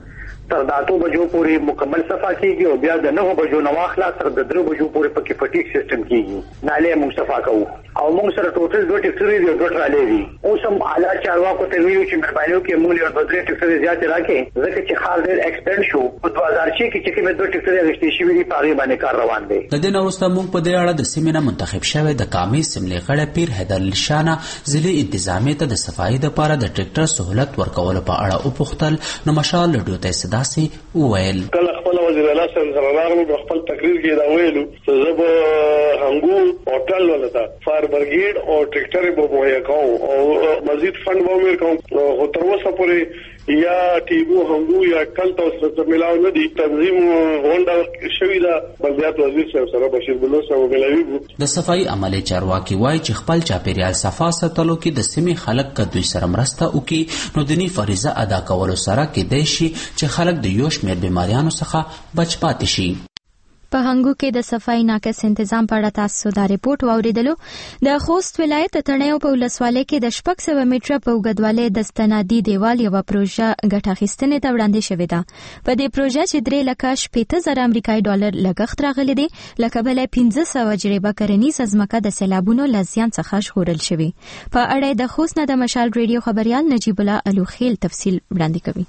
تر داتو بجو پورې مکمل صفا کیږي او بیا د نهو بجو نو اخلا تر د درو بجو پورې پکې پټیک سیستم کیږي ناله موږ صفا کوو او موږ سره ټوټل دوه ټیکټري دی دوه ټرالې دي اوس هم اعلی چارواکو ته ویلو چې مهرباني وکړئ موږ یو دوه درې ټیکټري زیات راکې ځکه چې خال ډېر ایکسپاند شو په دوه هزار شي کې چې کوم دوه ټیکټري غشتي شوی دي په باندې کار روان دی. د دې نوسته موږ په دې اړه د سیمینار منتخب شوی د قامي سملې غړی پیر حیدر لشانه ضلع انتظامیه ته د صفایي لپاره د ټریکټر سہولت ورکولو په اړه وپوښتل نو مشال لډو ته صداسي وویل کله خپل وزیر اعلی سره راغلو خپل تقریر کې دا ویلو چې زب هنګو هوټل ولته فایر برګیډ او ټریکټر به مهیا کوو او مزید فند به مې کوم او تر اوسه پورې یا ټیبو هنګو یا کل تاسو سره ملاو نه دي تنظیم هونډا شوی دا بلدیات وزیر سره بشیر بلوچ او ملاوی د صفای عملي چارواکي وای چې خپل چاپیریال صفا ساتلو کې د سیمې خلک کدوې سره مرسته وکړي نو دني فریضه ادا کولو سره کې دی شي چې خلک د یو شمېر بیماریانو څخه بچ پاتې شي. په هنګو کې د صفای ناقص تنظیم په اړه تاسو دا ریپورت واوریدلو. د خوست ولایت تڼیو په ولسوالۍ کې د شپږ سوه متره په اوږدوالۍ د استنادي دیوال یوه پروژه ګټه اخیستنې ته وړاندې شوې ده. په دې پروژه چې درې لکه شپېته زره امریکایي ډالر لګښت راغلی دی له کبله پنځه سوه جریبه کرنیزه ځمکه د سیلابونو له زیان څخه ژغورل شوې. په اړه د خوست نه د مشال ریډیو خبریال نجیب الله الوخیل تفصیل وړاندې کوي.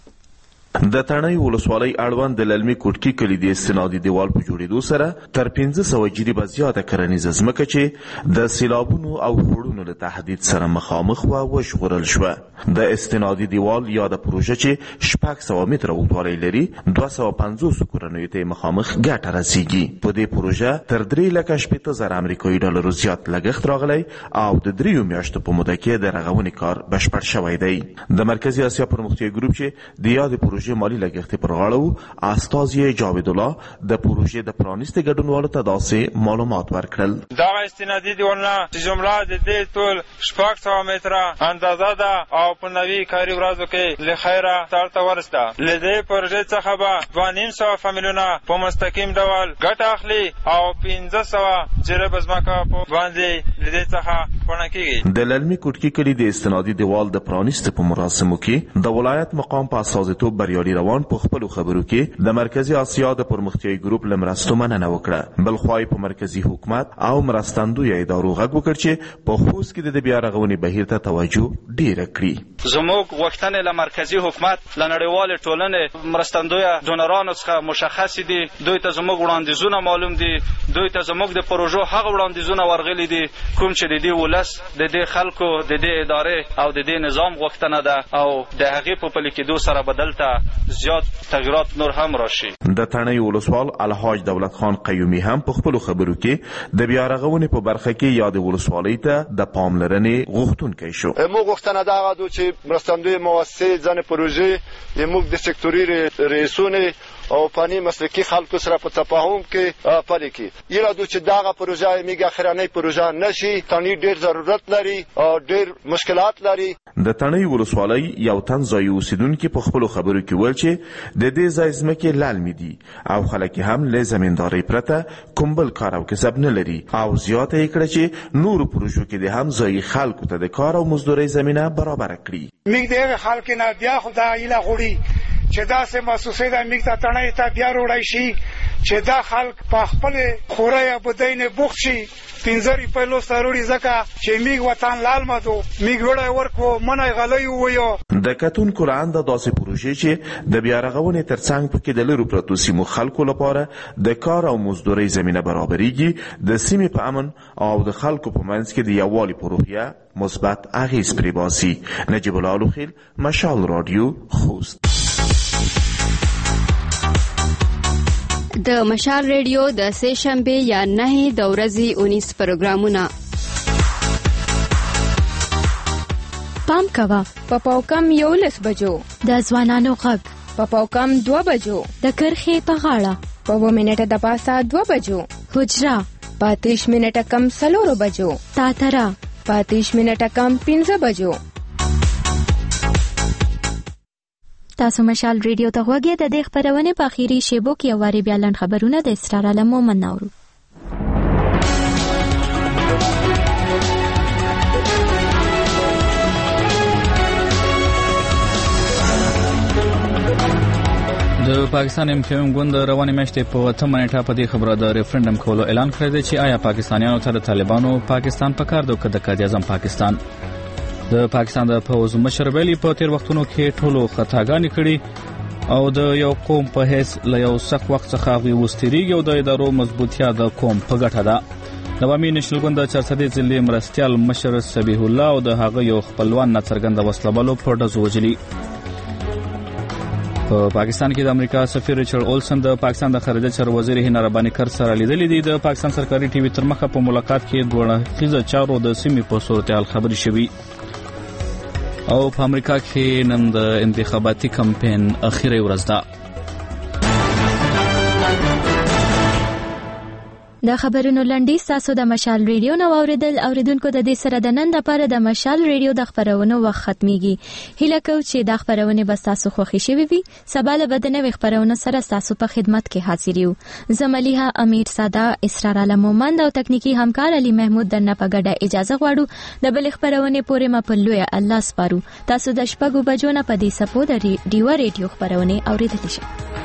د تڼۍ ولسوالۍ اړوند د للمي کوټکي کلي د استنادي دیوال په جوړېدو سره تر پنځه سوه جریبه زیاته کرنیزه ځمکه چې د سیلابونو او هوړونو له تهدید سره مخامخ وه وژغورل شوه. د استنادي دیوال یا د پروژه چې شپږ سوه متره اوږدوالی لري دوه سوه پنځوسو کورنیو ته مخامخ ګټه رسیږي. په دې پروژه تر درې لکه شپېته زره امریکایي ډالرو زیات لګښت راغلی او د دریو میاشتو په موده کې د رغونې کار بشپړ شوی دی. د مرکزي اسیا پرمختیایي ګروپ چې د یادې پروژې مالی لګښت پر غاړه استازي جاوید الله د پروژې د پرانیستي ګډونوالو ته داسې معلومات ورکړل. دا استنادي دیوالونه چې جمله د دې ټول شپږ سوه متره اندازه ده او په نوي کاري ورځو کې له خیره سر ته ورسته. له دې پروژې څخه به دوه نیم سوه فامیلونه په مستقیم ډول ګټه اخلي او پنځه سوه جریبه ځمکه په باندې له دې څخه پوره کیږي. د للمي کوټکي کلي د استنادي دیوال د پرانیستي په مراسمو کې د ولایت مقام په استازیتوب بریالي روان په خپلو خبرو کې د مرکزي اسیا د پرمختیایي ګروپ له مرستو مننه وکړه. بل خوا په مرکزي حکومت او مرستندویه ادارو غږ وکړ چې په خوست کې د بیا رغونې بهیر ته توجه ډیره کړي. زموږ غوښتنې له مرکزي حکومت له نړیوالې ټولنې مرستندویه ډونرانو څخه مشخص دي. دوی ته زموږ وړاندیزونه معلوم دي. دوی ته زموږ د پروژو هغه وړاندیزونه ورغلي دي کوم چې د دې ولس د دې خلکو د دې ادارې او د دې نظام غوښتنه ده او د هغې په پلي کېدو سره بدل ته زیات تغیرات نور هم راشي. د تڼۍ ولسوال الحاج دولت خان قیومي هم په خپلو خبرو کې د بیا رغونې په برخه کې یاد ولسوالۍ ته د پاملرنې غوښتونکی شو. موږ غوښتنه دا غواړو چې مرستندوی مؤسسې ځنې پروژې زموږ د سکتوري رئیسونه او فني مسلکي خلکو سره په تفاهم کې پلي کړي. یره چې دغه پروژه میګه اخرنۍ پروژه نشي. تڼۍ ډېر ضرورت لري او ډېر مشکلات لري. د تڼۍ ولسوالۍ یو تن ځایي اوسیدونکي په خپلو خبرو کې ویل چې د دې ځای ځمکې للمي دي او خلک هم له زمیندارۍ پرته کوم بل کار او کسب نه لري او زیاته یې کړه چې نورو پروژو کې د هم ځایي خلکو ته د کار او مزدورۍ زمینه برابره کړي. میګ دغه خلک نه بیا خدای ایله غوړي چې داسې محسوسه ده میګ ته تڼۍ ته بیا وروړی شي چې دا خلک په خپل خورۍ او بدینې بوخت شي. پنځه روپۍ لوسته وروړي ځکه چې میګ وطن لالمه دو میګ وړی ورکړو منی غلی وویو. د کتونکو له انده داسې پروژې چې د بیا رغونې تر څنګ پکې د لرو پرتو سیمو خلکو لپاره د کار او مزدورۍ زمینه برابریږي د سیمې په امن او د خلکو په منځ کې د یووالي په روحیه مثبت اغیز پرې باسي. نجیب الله الوخیل مشال رادیو خوست. د مشال ریډیو د سه شنبه یا نه د ورځې اونیس پروګرامونه پام کوه په پاوکم یولس بجو د ځوانانو غږ په پاوکم دوه بجو د کرخې په غاړه په اووه منټه د پاسه دوه بجو حجره په اتریش منټه کم څلورو بجو تاتره په اتریش منټه کم پنځه بجو. تاسو مشال ریډیو ته غوږی د دې خبرونه په اخیری شیبو کې واري بیا لند خبرونه د اسرار عالم مومن ناورو. د پاکستان امکیوم ګوند روانې میاشتې په اتمه نیټه په دې خبره د ریفرنډم کولو اعلان کړی دی چې آیا پاکستانیانو ته د طالبانو پاکستان پکار دی که د قائد اعظم پاکستان. د پاکستان د پوز مشر ویلي په تیر وختونو کې ټولو خطاګانې کړي او د یو قوم په هیڅ له یو سخت وخت څخه غوي وستریږي او د ادارو مضبوطیا د قوم په ګټه ده. د عوامي نشل ګوند د چارسدي ضلع مرستيال مشر سبیح الله او د هغه یو خپلوان ناڅرګند وسلوالو په ډز وجلي. په پاکستان کې د امریکا سفیر ریچارډ اولسن د پاکستان د خارجه چارو وزیر هینا ربانی کر سره لیدلې دي. د پاکستان سرکاري ټي وي تر مخه په ملاقات کې دوه اړخیزه چارو د سیمې په صورتحال خبري شوي او په امریکا کې نن د انتخاباتي کمپاین اخیری ورځ ده. د خبرونو لنډیز تاسو د مشال ریډیو نو اوریدل اوریدونکو د دې سره د نن لپاره د مشال ریډیو د خبرونو وخت ختميږي. هیله کوم چې د خبرونې بس تاسو خوښی شوي وي. سبا له بدنوي خبرونو سره تاسو په خدمت کې حاضر یو. زملیها امیر ساده اسرار عالم مومند او تکنیکی همکار علي محمود درنه په ګډه اجازه غواړو د بل خبرونې پورې ما په لوی الله سپارو. تاسو د شپږو بجو نه په دې سپو د ډیو ریډیو خبرونه اوریدل شئ.